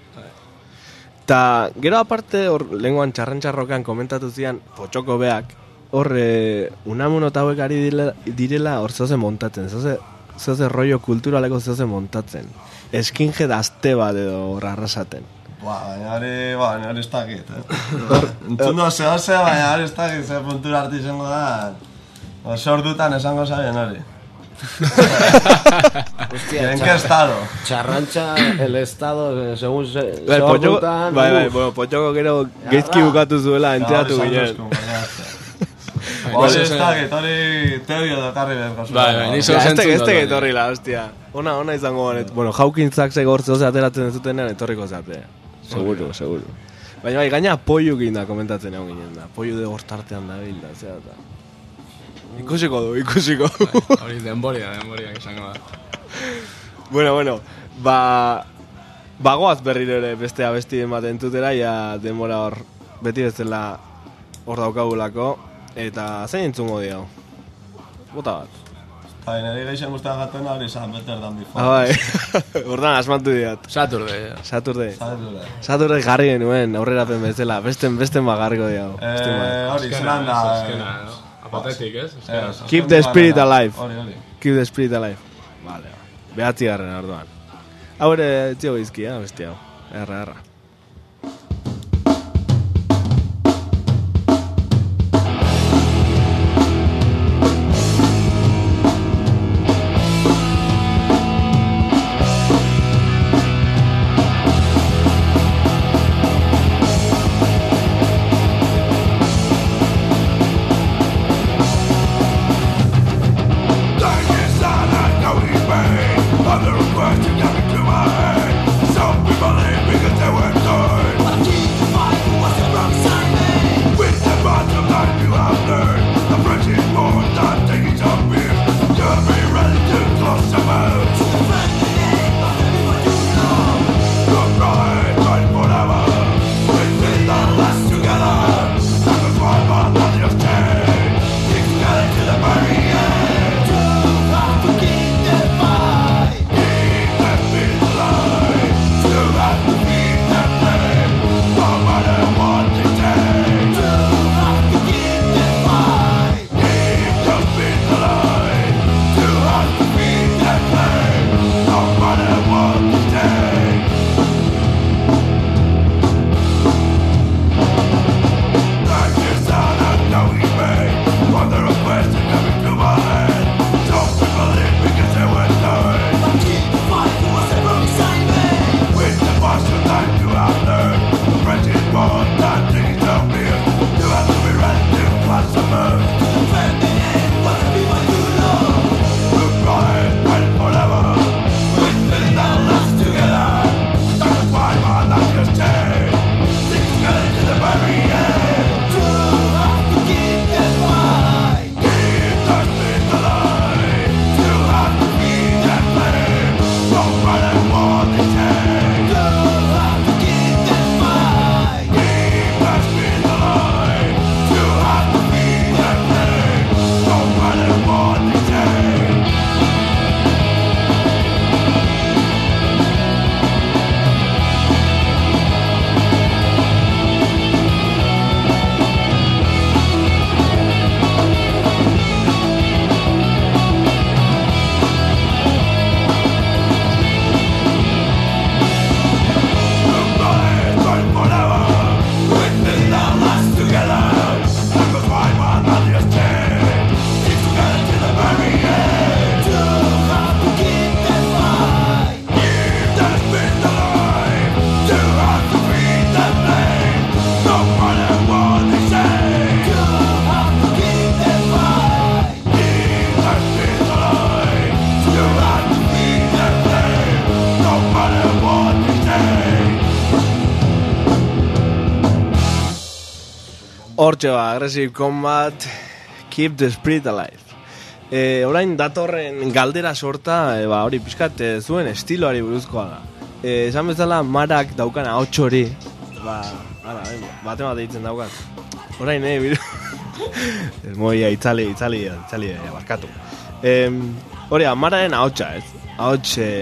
Ta gero aparte, hor lenguan txarrantxarrokan komentatu zian, potxoko beak, hor e, unamuno eta hauek ari direla, direla hor zoze montatzen, zoze, zoze rollo kulturaleko zoze montatzen. Skinhead aste bat edo hor arrasaten. Ba, baina hori, ba, baina hori ez dakit, eh. Entzundo zehose, baina hori ez dakit, ze puntura hartu izango da. Oso ordutan esango zaien hori. Hostia, ¿En qué estado? Txarrantxa, el estado, eh, según se... Bai, potxoko, sordutan, bai, bai, uf. bueno, potxoko gero geizki bukatu zuela, enteratu ginen. Hori ez dakit, hori teorio dokarri bezko zuen. Bai, bai, ni Ja, zo este, zentzun este dut, etorri la, hostia. Ona, ona izango ganet. Bueno, Hawkinsak segortze oze ateratzen zutenean etorriko zate. Seguro, seguro. Baina bai, gaina apoiukin da komentatzen egon ginen da. Apoiu de hortartean da bilda, zera eta... Ikusiko du, ikusiko du. Hori denboria, denboria, izango da. Bueno, bueno, ba... Bagoaz berriro ere beste abesti ematen tutera, ja denbora hor beti bezala hor daukagulako, eta zein entzungo di hau? Bota bat. Eta nire geixen guztiak gatena hori izan, Better Than Before. Ah, bai, ordan asmatu diat. Saturday. Saturday. Saturday. Saturday jarri genuen, aurrerapen bezala, besten, besten bagarriko di hau. Eh, hori, zelan da... Azkena, no? Apatetik, ez? eh, Keep the spirit alive. Hori, hori. Keep the spirit alive. Vale, behatzi garren orduan. Hau ere txio bizkia, besti hau. Erra, erra. Hortxe ba, Aggressive Combat, Keep the Spirit Alive. E, orain datorren galdera sorta, e, ba, hori pixkat e, zuen estiloari buruzkoa da. E, esan bezala Marak daukan ahots hori, ba, ara, bate bat eitzen daukan. Orain, eh, biru. Moia, itzali, itzali, itzali, e, barkatu. E, hori, Mararen ahotsa, ez? Ahots, e,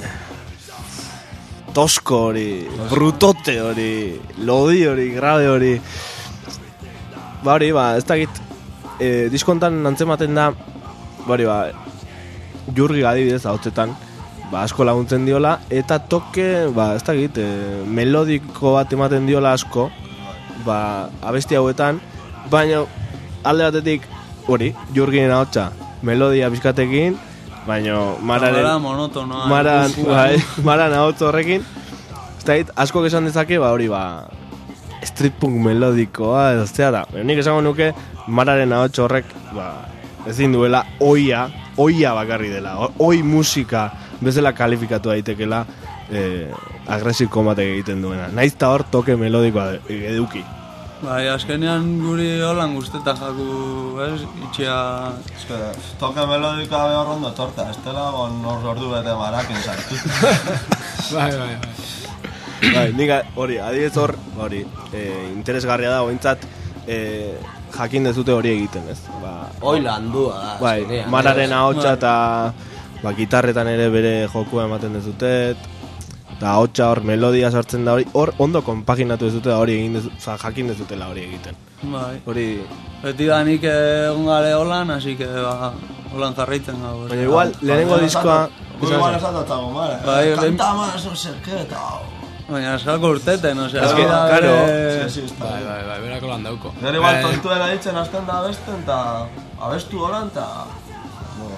tosko hori, brutote hori, lodi hori, grave hori. Ba hori, ba, ez dakit, e, diskontan antzematen da, ba hori, ba, Jurgi adibidez ahotsetan, ba, asko laguntzen diola, eta toke, ba, ez dakit, e, melodiko bat ematen diola asko, ba, abesti hauetan, baina alde batetik, hori, Jurgien ahotsa, melodia bizkatekin, baina Mararen, monotonoa, Maran, bai, Maran ahots horrekin, ez dakit, asko esan dezake, ba, hori, ba, street punk melodikoa edo zea da. Nik esango nuke Mararen ahots horrek ba, ezin duela oia, oia bakarri dela. Oi musika bezala kalifikatu daitekela eh, Aggressive Combat egiten duena. Naiz ta hor toke melodikoa eduki. Bai, azkenean guri holan guztetan jaku, ez, itxia... Eske, toke melodikoa behar ondo torta, ez dela gon ordu bete marakin sartu. Bai, bai, bai. Bai, nik hori, adibidez hor, hori, eh, interesgarria da, ointzat, eh, jakin dezute hori egiten, ez? Ba, Hoi landua da. bai, azkenean, mararen ez? ahotsa eta ba, gitarretan ere bere jokua ematen dezutet, eta ahotsa hor melodia sartzen da hori, hor ondo konpaginatu dezute da hori egin dezu, oza, jakin dezutela hori egiten. Bai. Hori, Beti da nik egon gare holan, así que ba, holan jarraitzen gau. baina igual, lehenengo diskoa... Gu igual esatotzago, mare. Bai, Kanta más, no sé qué, eta... Baina eskalko urteten, osea... Ez que, da claro, bere- Sí, sí, está Bai, bien. bai, bai, berako lan dauko. Gero igual Eh, tontuela ditzen azten da abesten, eta abestu holan, eta... No.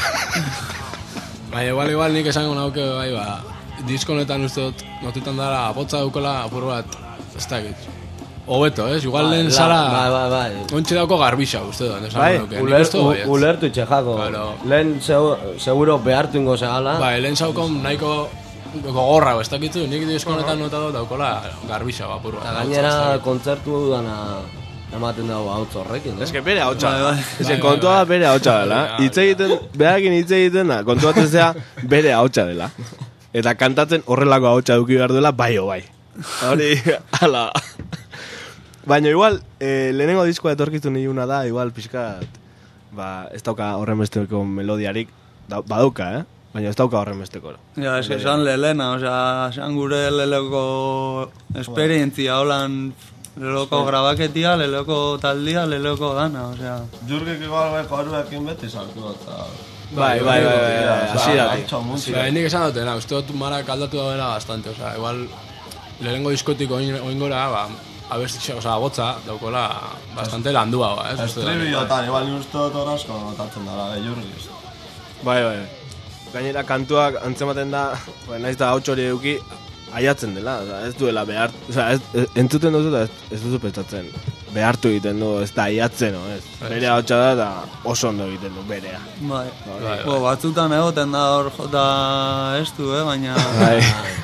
Baina igual, igual nik esango nauke, bai, ba, disko honetan uste dut, notetan dara, botza daukola apur bat, ez dakit. Hobeto, ez? Igual lehen la- zara... Bai, bai, bai. Ontsi dauko garbixa, uste dut, esango Bai, nauke. Nik uler, uste dut u- baietz. ulertu itxejako. Claro. Lehen zeu- seguro behartu ingo zegala. Bai, lehen zaukon nahiko gogorra, ez dakitu, nik disko honetan nota dut daukola garbixa, apur bat. Eta gainera kontzertu dana ematen dago hautz horrekin, Ez eh? que bere ahotsa Bai, da. bai. Ez que Bai, kontua bai, da bere ahotsa dela. Bai, Hitz egiten, berakin hitz egiten da, kontuatzen zea bere ahotsa dela. Eta kantatzen horrelako ahotsa duki behar duela, bai o bai. Hori, ala. Baina igual, eh, lehenengo diskoa etorkizun iluna da, igual pixkat, ba, ez dauka horren besteko melodiarik, da, badauka, eh? Baina ez dauka horren besteko. Ja, ez esan lelena, osea, esan gure leleko esperientzia holan, leloko grabaketia, leloko taldia, leloko dana, osea... Jurgik igual bai koruekin beti sartu, eta... Bai, bai, bai, bai, hasieratik. Bai, nik esan dutena, uste dut marak aldatu daudela bastante, osea, igual lehenengo diskotik oin, oingora, ba, abestitxe, osea, botza, daukola bastante landua, ba, ez? uste dut. Estribillotan, igual ni uste dut horazko notatzen dara, eh, Jurgiz. Bai, bai. Gainera kantuak antzematen da, bai, naiz da hauts hori eduki, aiatzen dela, oza, ez duela behar, oza, ez, ez, entzuten duzu eta ez, ez duzu pentsatzen. Behartu egiten du, ez da aiatzen, no, ez. Bere hautsa da eta oso ondo egiten du, berea. Bai, bai. Bo, batzutan egoten da hor jota estu, eh, baina... Bai.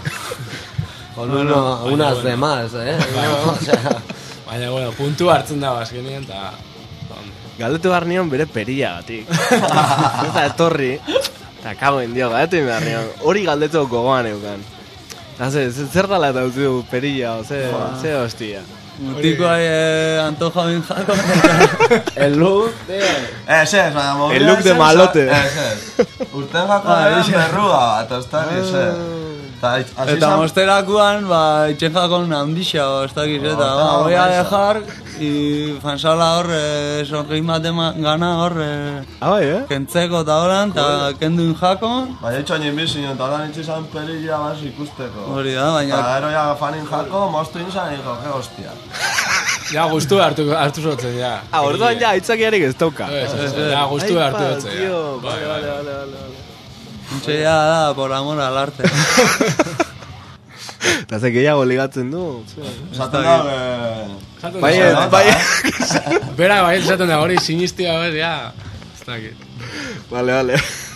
Con uno, unas de más, eh? No, o sea, Baina, bueno, puntu hartzen da azkenean, eta... Galdetu behar nion bere periagatik. Eta etorri, eta kagoen dio, galdetu behar nion, hori galdetu gogoan eukan. Eta ze, ze- zer dala eta utzi du perilla, o, ze, ze hostia. Mutikoa eh, antoja bin jako. el look, tío. Ez, ez, baina mobilea El look de zen, malote. Ez, ez. Urten jako eran berruga bat, ez da, ez, ez. Eta, hasi Eta zan- mosterakuan, ba, itxen jakon handixa, o, ez dakiz, eta, Oh, ba, eta voy a hori dejar, y fansala hor, eh, songein bat ema- gana hor, eh, Ah, bai, eh? kentzeko eta horan, eta kenduin jakon, Baina itxo nien bizin, eta horan itxi zan perilla bas ikusteko. hori da, baina... Eta gero ja fanin jako, moztu inzan, niko, ke hostia. Ja, guztu hartu, hartu zotzen, ja. Ah, orduan ja, aitzakiarik ez dauka. Ez, ez, ez, ja, guztu Aipa, hartu zotzen, ja. tío, Bai, vale, bai, vale, bai. vale, vale, vale. Intxe ja da, por amor al arte. Eta ze gehiago ligatzen du. ze. Esaten da, eh, Esaten Bai, da, bai, Bera, bai, esaten da, hori sinistia, bez, ja. Ez dakit. Vale, vale.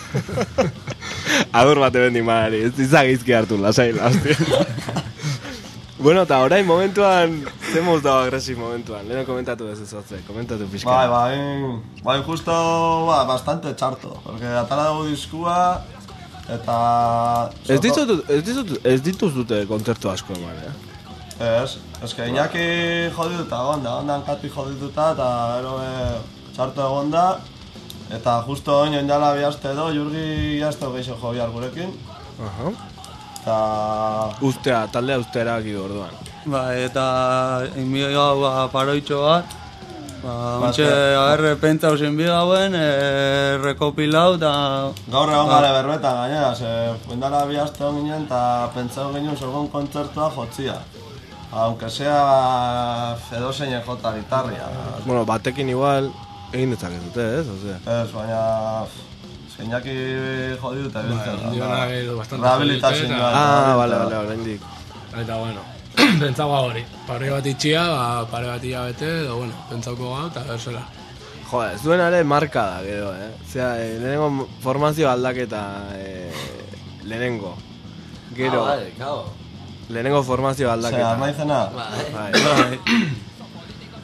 Adur bate bendi madari, ez izagizki hartu, lasai, lasti. Bueno, eta orain momentuan, ze moz dago agresi momentuan, leheno komentatu ez ezotze, komentatu pixka. bai, bai, bai, justo, ba, bastante txarto, porque atara dugu diskua, eta... Ez ditut, ez ditut, ez dituz dute kontzertu asko eman, eh? Ez, ez que Iñaki jodituta egon da, ondan Kati jodituta, eta gero e, txarto egon da, eta justo oin oindala bihazte edo, Jurgi jazte gehiago jo bihar gurekin, Aha. eta... Ustea, taldea ustea erabaki du orduan. Bai, eta inbigau ba, paroitxo bat, ba, ontxe, Baske- agerre pentsa usin bigauen, e, rekopilau, eta... Gaur egon gare berbetan gainera, ze oindala bihazte egon ginen, eta pentsau ginen sorgon kontzertua jotzia. Aunque sea edozein jota gitarria. Bueno, batekin igual, egin dezakezute, ez? Osea. Ez, baina... Iñaki jodituta biltzen. Bai, dionak edo bastante Rehabilitazioa. jodituta, Ah, vale, vale, vale, indik. Eta, bueno, pentsauko hori. Pare bat itxia, ba, pare bat hilabete, edo, bueno, pentsauko gau, eta berzela. Joder, ez duenare marka da, gero, eh? Osea, eh, lehenengo formazio aldaketa, eh, lehenengo. Gero, Ah, vale, claro. lehenengo formazio Zer, aldaketa. armaizena? Bai. Bai,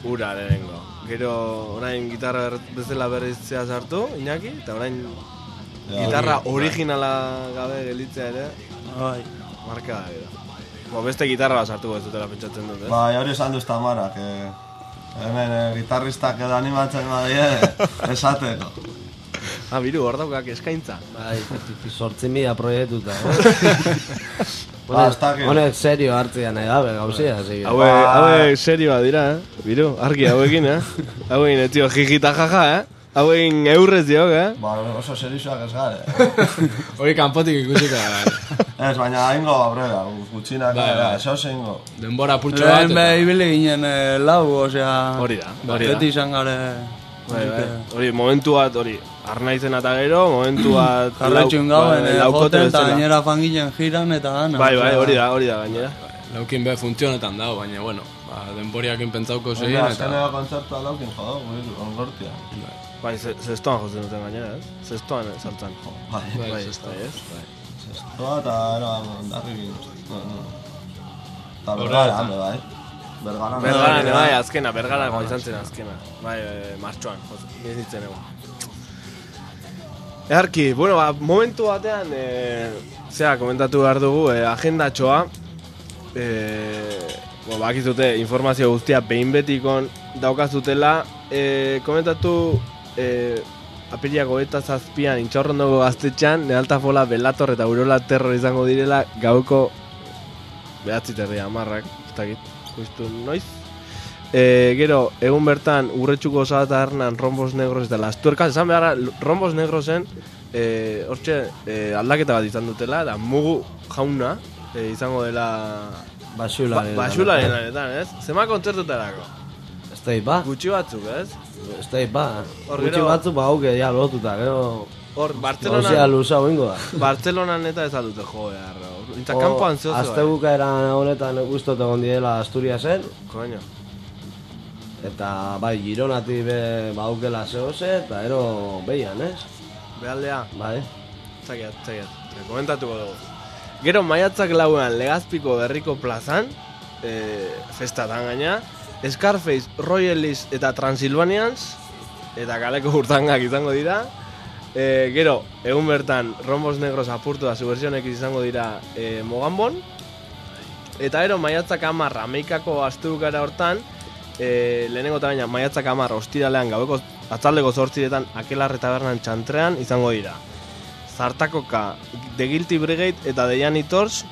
ura lehenengo. Gero orain gitarra bezala berriztzea sartu, Iñaki, eta orain gitarra originala gabe gelitzea ere, Bai. marka da gero. Bo, beste gitarra bat sartuko ez dutela pentsatzen dut, eh? Bai, hori esan duz Tamara, que hemen eh, gitarristak edo animatzen badie, esateko. Ah, biru, hor daukak eskaintza. Bai, sortzi mila proiektuta. Ba, ez dakit. Honek serio hartzean nahi gabe gauzia, así que... Haue, haue serioa dira, eh? Biru, argi hauekin, eh? Hauekin, etio, jijita jaja, eh? Hauekin eurrez diok, eh? Ba, oso serizuak ez gare. Hori kanpotik ikusiko da. Ez, baina ingo aurrera, gutxinak, Bai, bai. eso ingo. Denbora pultxo bat. Lehen be ibili ginen eh, lau, osea... Hori da, hori da. Beti izan gare... Bai, bai. Hori, momentu bat, hori, arnaizen eta gero, momentu bat... Jarretxun gauen, bai, eh, laukote joten eta bezala. gainera fanginen jiran eta gana. Bai, bai, osea, hori da, hori da, gainera. Laukin be funtzionetan dago, baina, bueno, ba, denboriakin pentsauko Hori, zegin eta... azkeneko kontzertua laukin jodo, gure, ongortia. Bai, ze- zestoan jotzen duten gainera, ez? Zestoan eh, saltzan. Bai, Bai, Bai, zestoan. bai, ez? Bai. zestoa eta era ondarri ginen. No, no. Eta bergara, hame, bai. Bergara, Bergaran, bai, azkena, bergaran izan zen azkena. Bai, bai, martxoan, ez ditzen egon. Earki, bueno, ba, momentu batean, e, zera, komentatu behar dugu, e, agendatxoa, e, bueno, bakizute informazio guztia behin betikon daukazutela, e, komentatu, e, apiriako eta zazpian, intxaurrondogo gaztetxean, Nealtafola, Belator eta Urola Terror izango direla gauko behatzi terdia, amarrak, ez dakit, justu noiz. E, gero, egun bertan, urretxuko osada eta hernan rombos negros eta las tuerkas, esan beharra, rombos negrosen, e, hortxe, e, aldaketa bat izan dutela, eta mugu jauna, e, izango dela... Basularen. Ba, basularen aretan, ez? Zema kontzertutarako? Ez da ba. Gutxi batzuk, ez? Ez da ba. Hor Gutxi gero- batzu ba hauke ja lotuta, gero... Hor, Gauzia Bartzelonan, luza hoingo da. Bartzelonan eta ez aldute jo behar. Eta kanpoan zehoz. Azte bukaera honetan guztot egon direla Asturiasen, Koño. eta bai, Gironatik be baukela zehoze, eta ero behian, ez? Behaldea, Bai. txakiat, txakiat. Komentatuko dugu. Gero maiatzak lauean Legazpiko berriko plazan, e, festatan gaina, Scarface, Royals eta Transilvanians, eta kaleko urtangak izango dira. E, gero, egun bertan, Rombos Negros apurtu da subversionek izango dira e, Mogambon. Eta ero, maiatzak amar, ameikako astebukara hortan, e, lehenengo eta baina, maiatzak amar, ostiralean, gaueko atzaldeko zortziretan, Akelarre tabernan txantrean izango dira. Zartakoka, The Guilty Brigade eta The Janitors,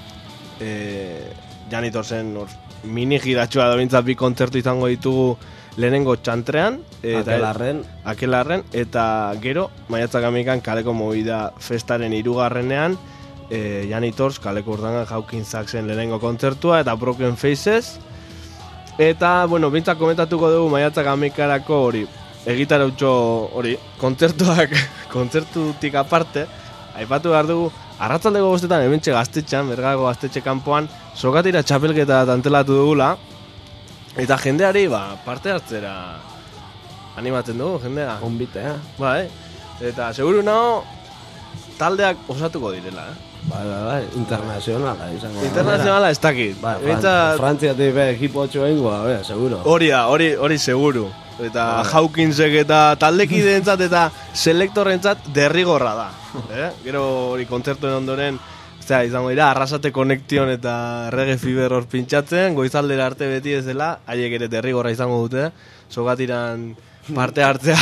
e, Janitorsen or, mini giratxoa da bintzat bi kontzertu izango ditugu lehenengo txantrean. Eta, Akelarren. Akelarren, eta gero, maiatzak amikan kaleko movida festaren hirugarrenean, e, Janitors, kaleko urdangan Hawking Saxen lehenengo kontzertua, eta Broken Faces. Eta, bueno, bintzak komentatuko dugu maiatzak amikarako hori, egitarautxo hori, kontzertuak, kontzertutik aparte, aipatu behar dugu, arratzaldeko bostetan, hementxe gaztetxean, bergako gaztetxe kanpoan, sokatira txapelketa antelatu dugula, eta jendeari, ba, parte hartzera animatzen dugu, jendea. Onbitea. Bai, eta seguru nago, taldeak osatuko direla, eh? Bai, bai, bai, internazionala izango. da. Internazionala ez dakit. Bai, Behintzat- Frantziatik be ekipo otxo egingo da, be, seguro. Hori da, hori, hori seguru. Eta Hawkinsek eta taldekideentzat eta selektorrentzat derrigorra da. Eh? Gero hori kontzertuen ondoren, zera, izango dira, Arrasate Connection eta Reggae Fever hor pintxatzen, goizaldera arte beti ez dela, haiek ere derrigorra izango dute, sogatiran parte hartzea.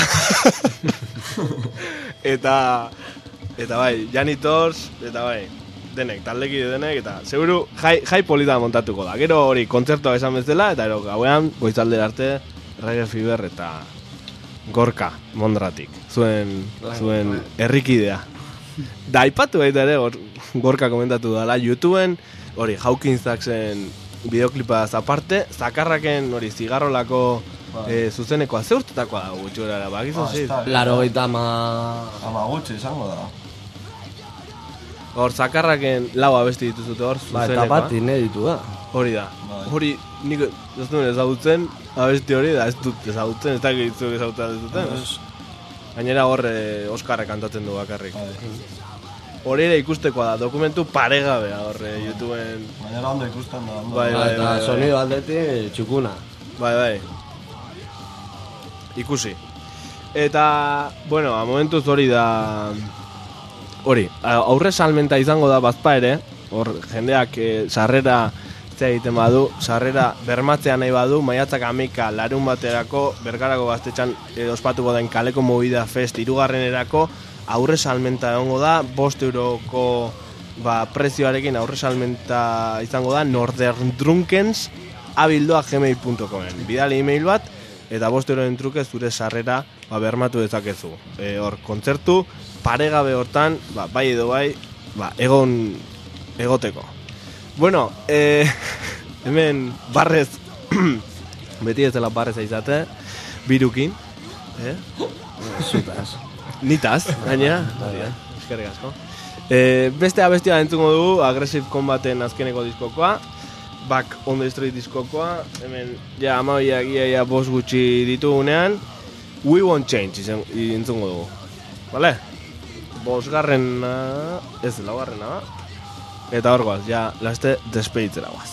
eta, eta bai, Janitors, eta bai, denek, taldekide denek, eta seguru jai, jai polita montatuko da. Gero hori kontzertua esan bezala, eta ero gauean, goizaldera arte, Reggae Fever eta Gorka Mondratik, zuen, zuen herrikidea. Da, aipatu baita ere, hor, Gorka komentatu dela, YouTubeen, hori, Hawking Saxen bideoklipa aparte, zakarraken, hori, zigarrolako e, zuzenekoa, ze urtetakoa da gutxurara, bakizu Ah, zi? está bien. Laro gaita ma... Ama gutxi izango da. Hor, zakarraken lau abesti dituzute hor, Ba, eta bat zuzenekoa. ineditu da. Hori da, Bai. hori, nik ez duen ezagutzen, abesti hori da, ez dut ezagutzen, ez dakit zuek ezagutzen ez duten. Gainera hor, e, Oskarre kantatzen du bakarrik. Hori ere ikustekoa da, dokumentu paregabea hor, e, YouTubeen. Gainera ondo ikusten da. Ondo. Bai, Ba, bai, eta bai, bai. sonido aldetik txukuna. Bai, bai. ikusi. Eta, bueno, a momentuz hori da... Hori, aurre salmenta izango da bazpa ere, hor jendeak e, sarrera zea egiten badu, sarrera bermatzea nahi badu, maiatzak amika larun baterako, Bergarako Gaztetxan e, ospatuko den Kaleko Movida Fest irugarrenerako, aurre salmenta egongo da, bost euroko ba, prezioarekin aurre salmenta izango da, norderndrunkens abildoa gmail punto comen. Bidali email bat, eta bost euroen truke zure sarrera ba, bermatu dezakezu. E, hor, kontzertu, paregabe hortan, ba, bai edo bai, ba, egon egoteko. Bueno, eh, hemen barrez, beti ez dela barrez aizate, birukin, eh? Zutaz. Nitaz, gainera, eskerrik asko. Eh, beste abestia entzungo dugu, Aggressive Combaten azkeneko diskokoa, Back on the Street diskokoa, hemen ja amabiak iaia bost gutxi ditugunean, We Won't Change entzungo dugu, vale? Bosgarren, ez laugarrena, eta hor goaz, ja, laste despeditzera goaz.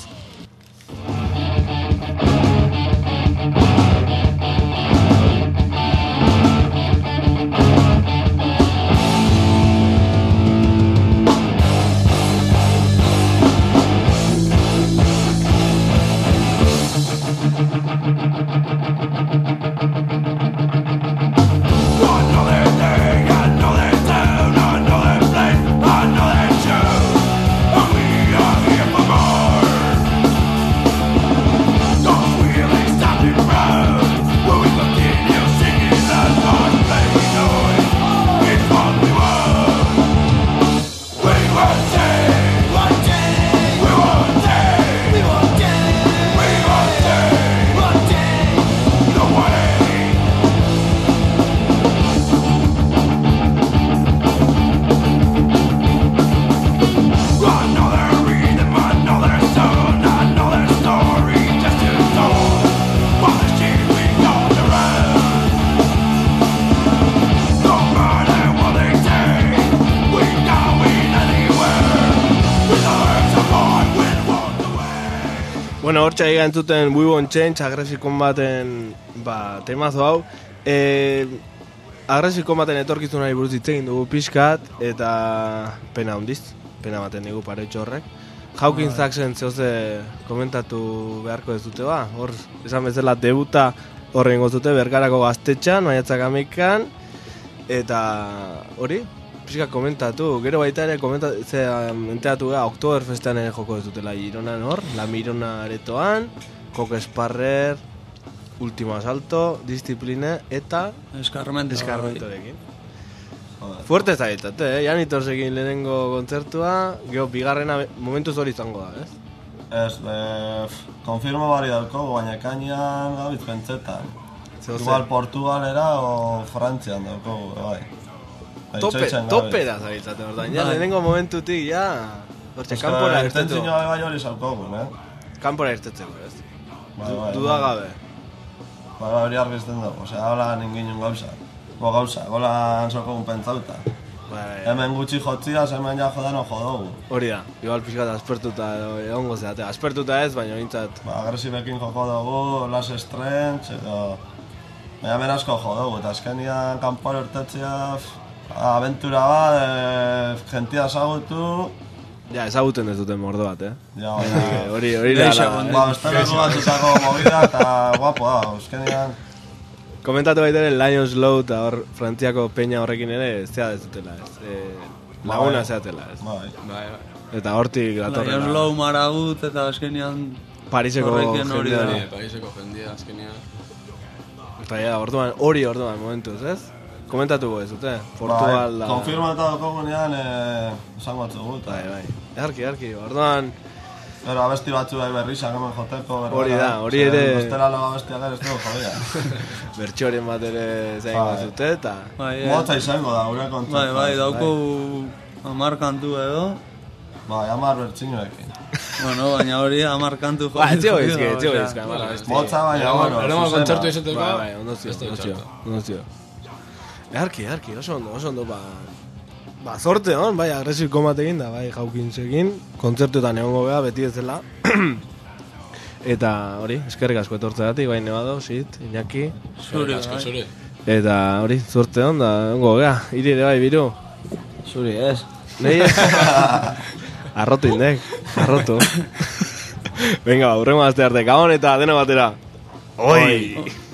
Bueno, hortxe egia entzuten We Won't Change, Aggressive Combaten ba, temazo hau. E, Aggressive Combaten etorkizunari buruz hitz egin dugu pixkat, eta pena handiz, pena baten dugu paretxo horrek. Hawkins Saxen zehoze komentatu beharko ez dute ba, hor, esan bezala debuta horren gozute Bergarako Gaztetxan, maiatzak amikan, eta hori, pixka komentatu, gero baita ere komentatu, enteatu gara, Oktoberfestean ere joko ez dutela Ironan hor, La Mirona aretoan, Coque Sparrer, Último Asalto, Discipline eta Eskarmento. Eskarmentorekin. Fuerte zaitate, eh? Janitorsekin lehenengo kontzertua, gero bigarrena momentuz hori izango da, ez? Ez, e, konfirmo bari dauko, baina ekainean gabitz pentsetan. Igual Portugalera o Frantzian dauko, bai. Tope, tope da zabiltzate, orduan, ja, lehenengo momentutik, ja, hortxe, kanpora irtetzeko. Intentzioa bai hori salkogun, eh? Kanpora irtetzeko, ez? Bai, bai, Duda gabe. Bai, bai, hori argizten dugu, osea, hola ninginun gauza. Bo gauza, hola ansokogun pentsauta. Bai, hemen gutxi jotziaz, hemen ja jodano jodogu. Hori da, igual pixkat aspertuta egongo zeate. Aspertuta ez, baina bintzat. Ba, agresibekin joko dugu, las strengths, edo... Baina hemen asko jodogu, eta azkenian kanpora irtetzea... Aventura bat, e, gentia ezagutu... Ja, ezaguten ez duten mordo bat, eh? Ja, baina... Hori, hori da, la... Ba, bestelako bat izango movida eta guapo da, euskenian... Komentatu baita ere, Lions Low eta hor Frantziako peña horrekin ere, zea ez dutela, ez? E, laguna zeatela, ez? Bai, bai, bai. Eta hortik datorrela... Lions Low maragut eta azkenian... Pariseko jendea. Pariseko jendea, azkenian. Eta ja, orduan, hori orduan, momentuz, ez? Komentatuko ez dute, Portugal da... Bai, konfirmata dagoenean, esango batzugu, eta... Bai, bai, eharki, eharki, orduan... Pero abesti batzu bai berrizak hemen joteko... Hori da, hori ere... Bestela lo abestia gara ez dugu jodea. Bertxorien bat ere zain bat zute, eta... Motza izango da, gure kontzertu. Bai, bai, dauko amar kantu edo... Bai, amar bertxinuekin. Bueno, baina hori amar kantu jo... Ba, etxego izke, etxego izke, amar abesti. Motza, baina, bueno, Eramo kontzertu izateko... Bai, bai, ondozio, ondozio, ondozio. Eharki, eharki, oso ondo, oso ondo, ba... Ba, zorte hon, bai, Aggressive Combat egin da, bai, Hawkins egin, kontzertuetan egongo beha, beti ez dela. eta hori, eskerrik asko etortzeagatik, bai Nebado, Sit, Iñaki. Zuri, asko, zuri. Eta hori, zorte onda, ongo, gea, iri ere bai, biru. Zuri, ez? Nei, arrotu indek, arrotu. Venga, ba, urrengo azte arte, gabon eta dena batera. Oi!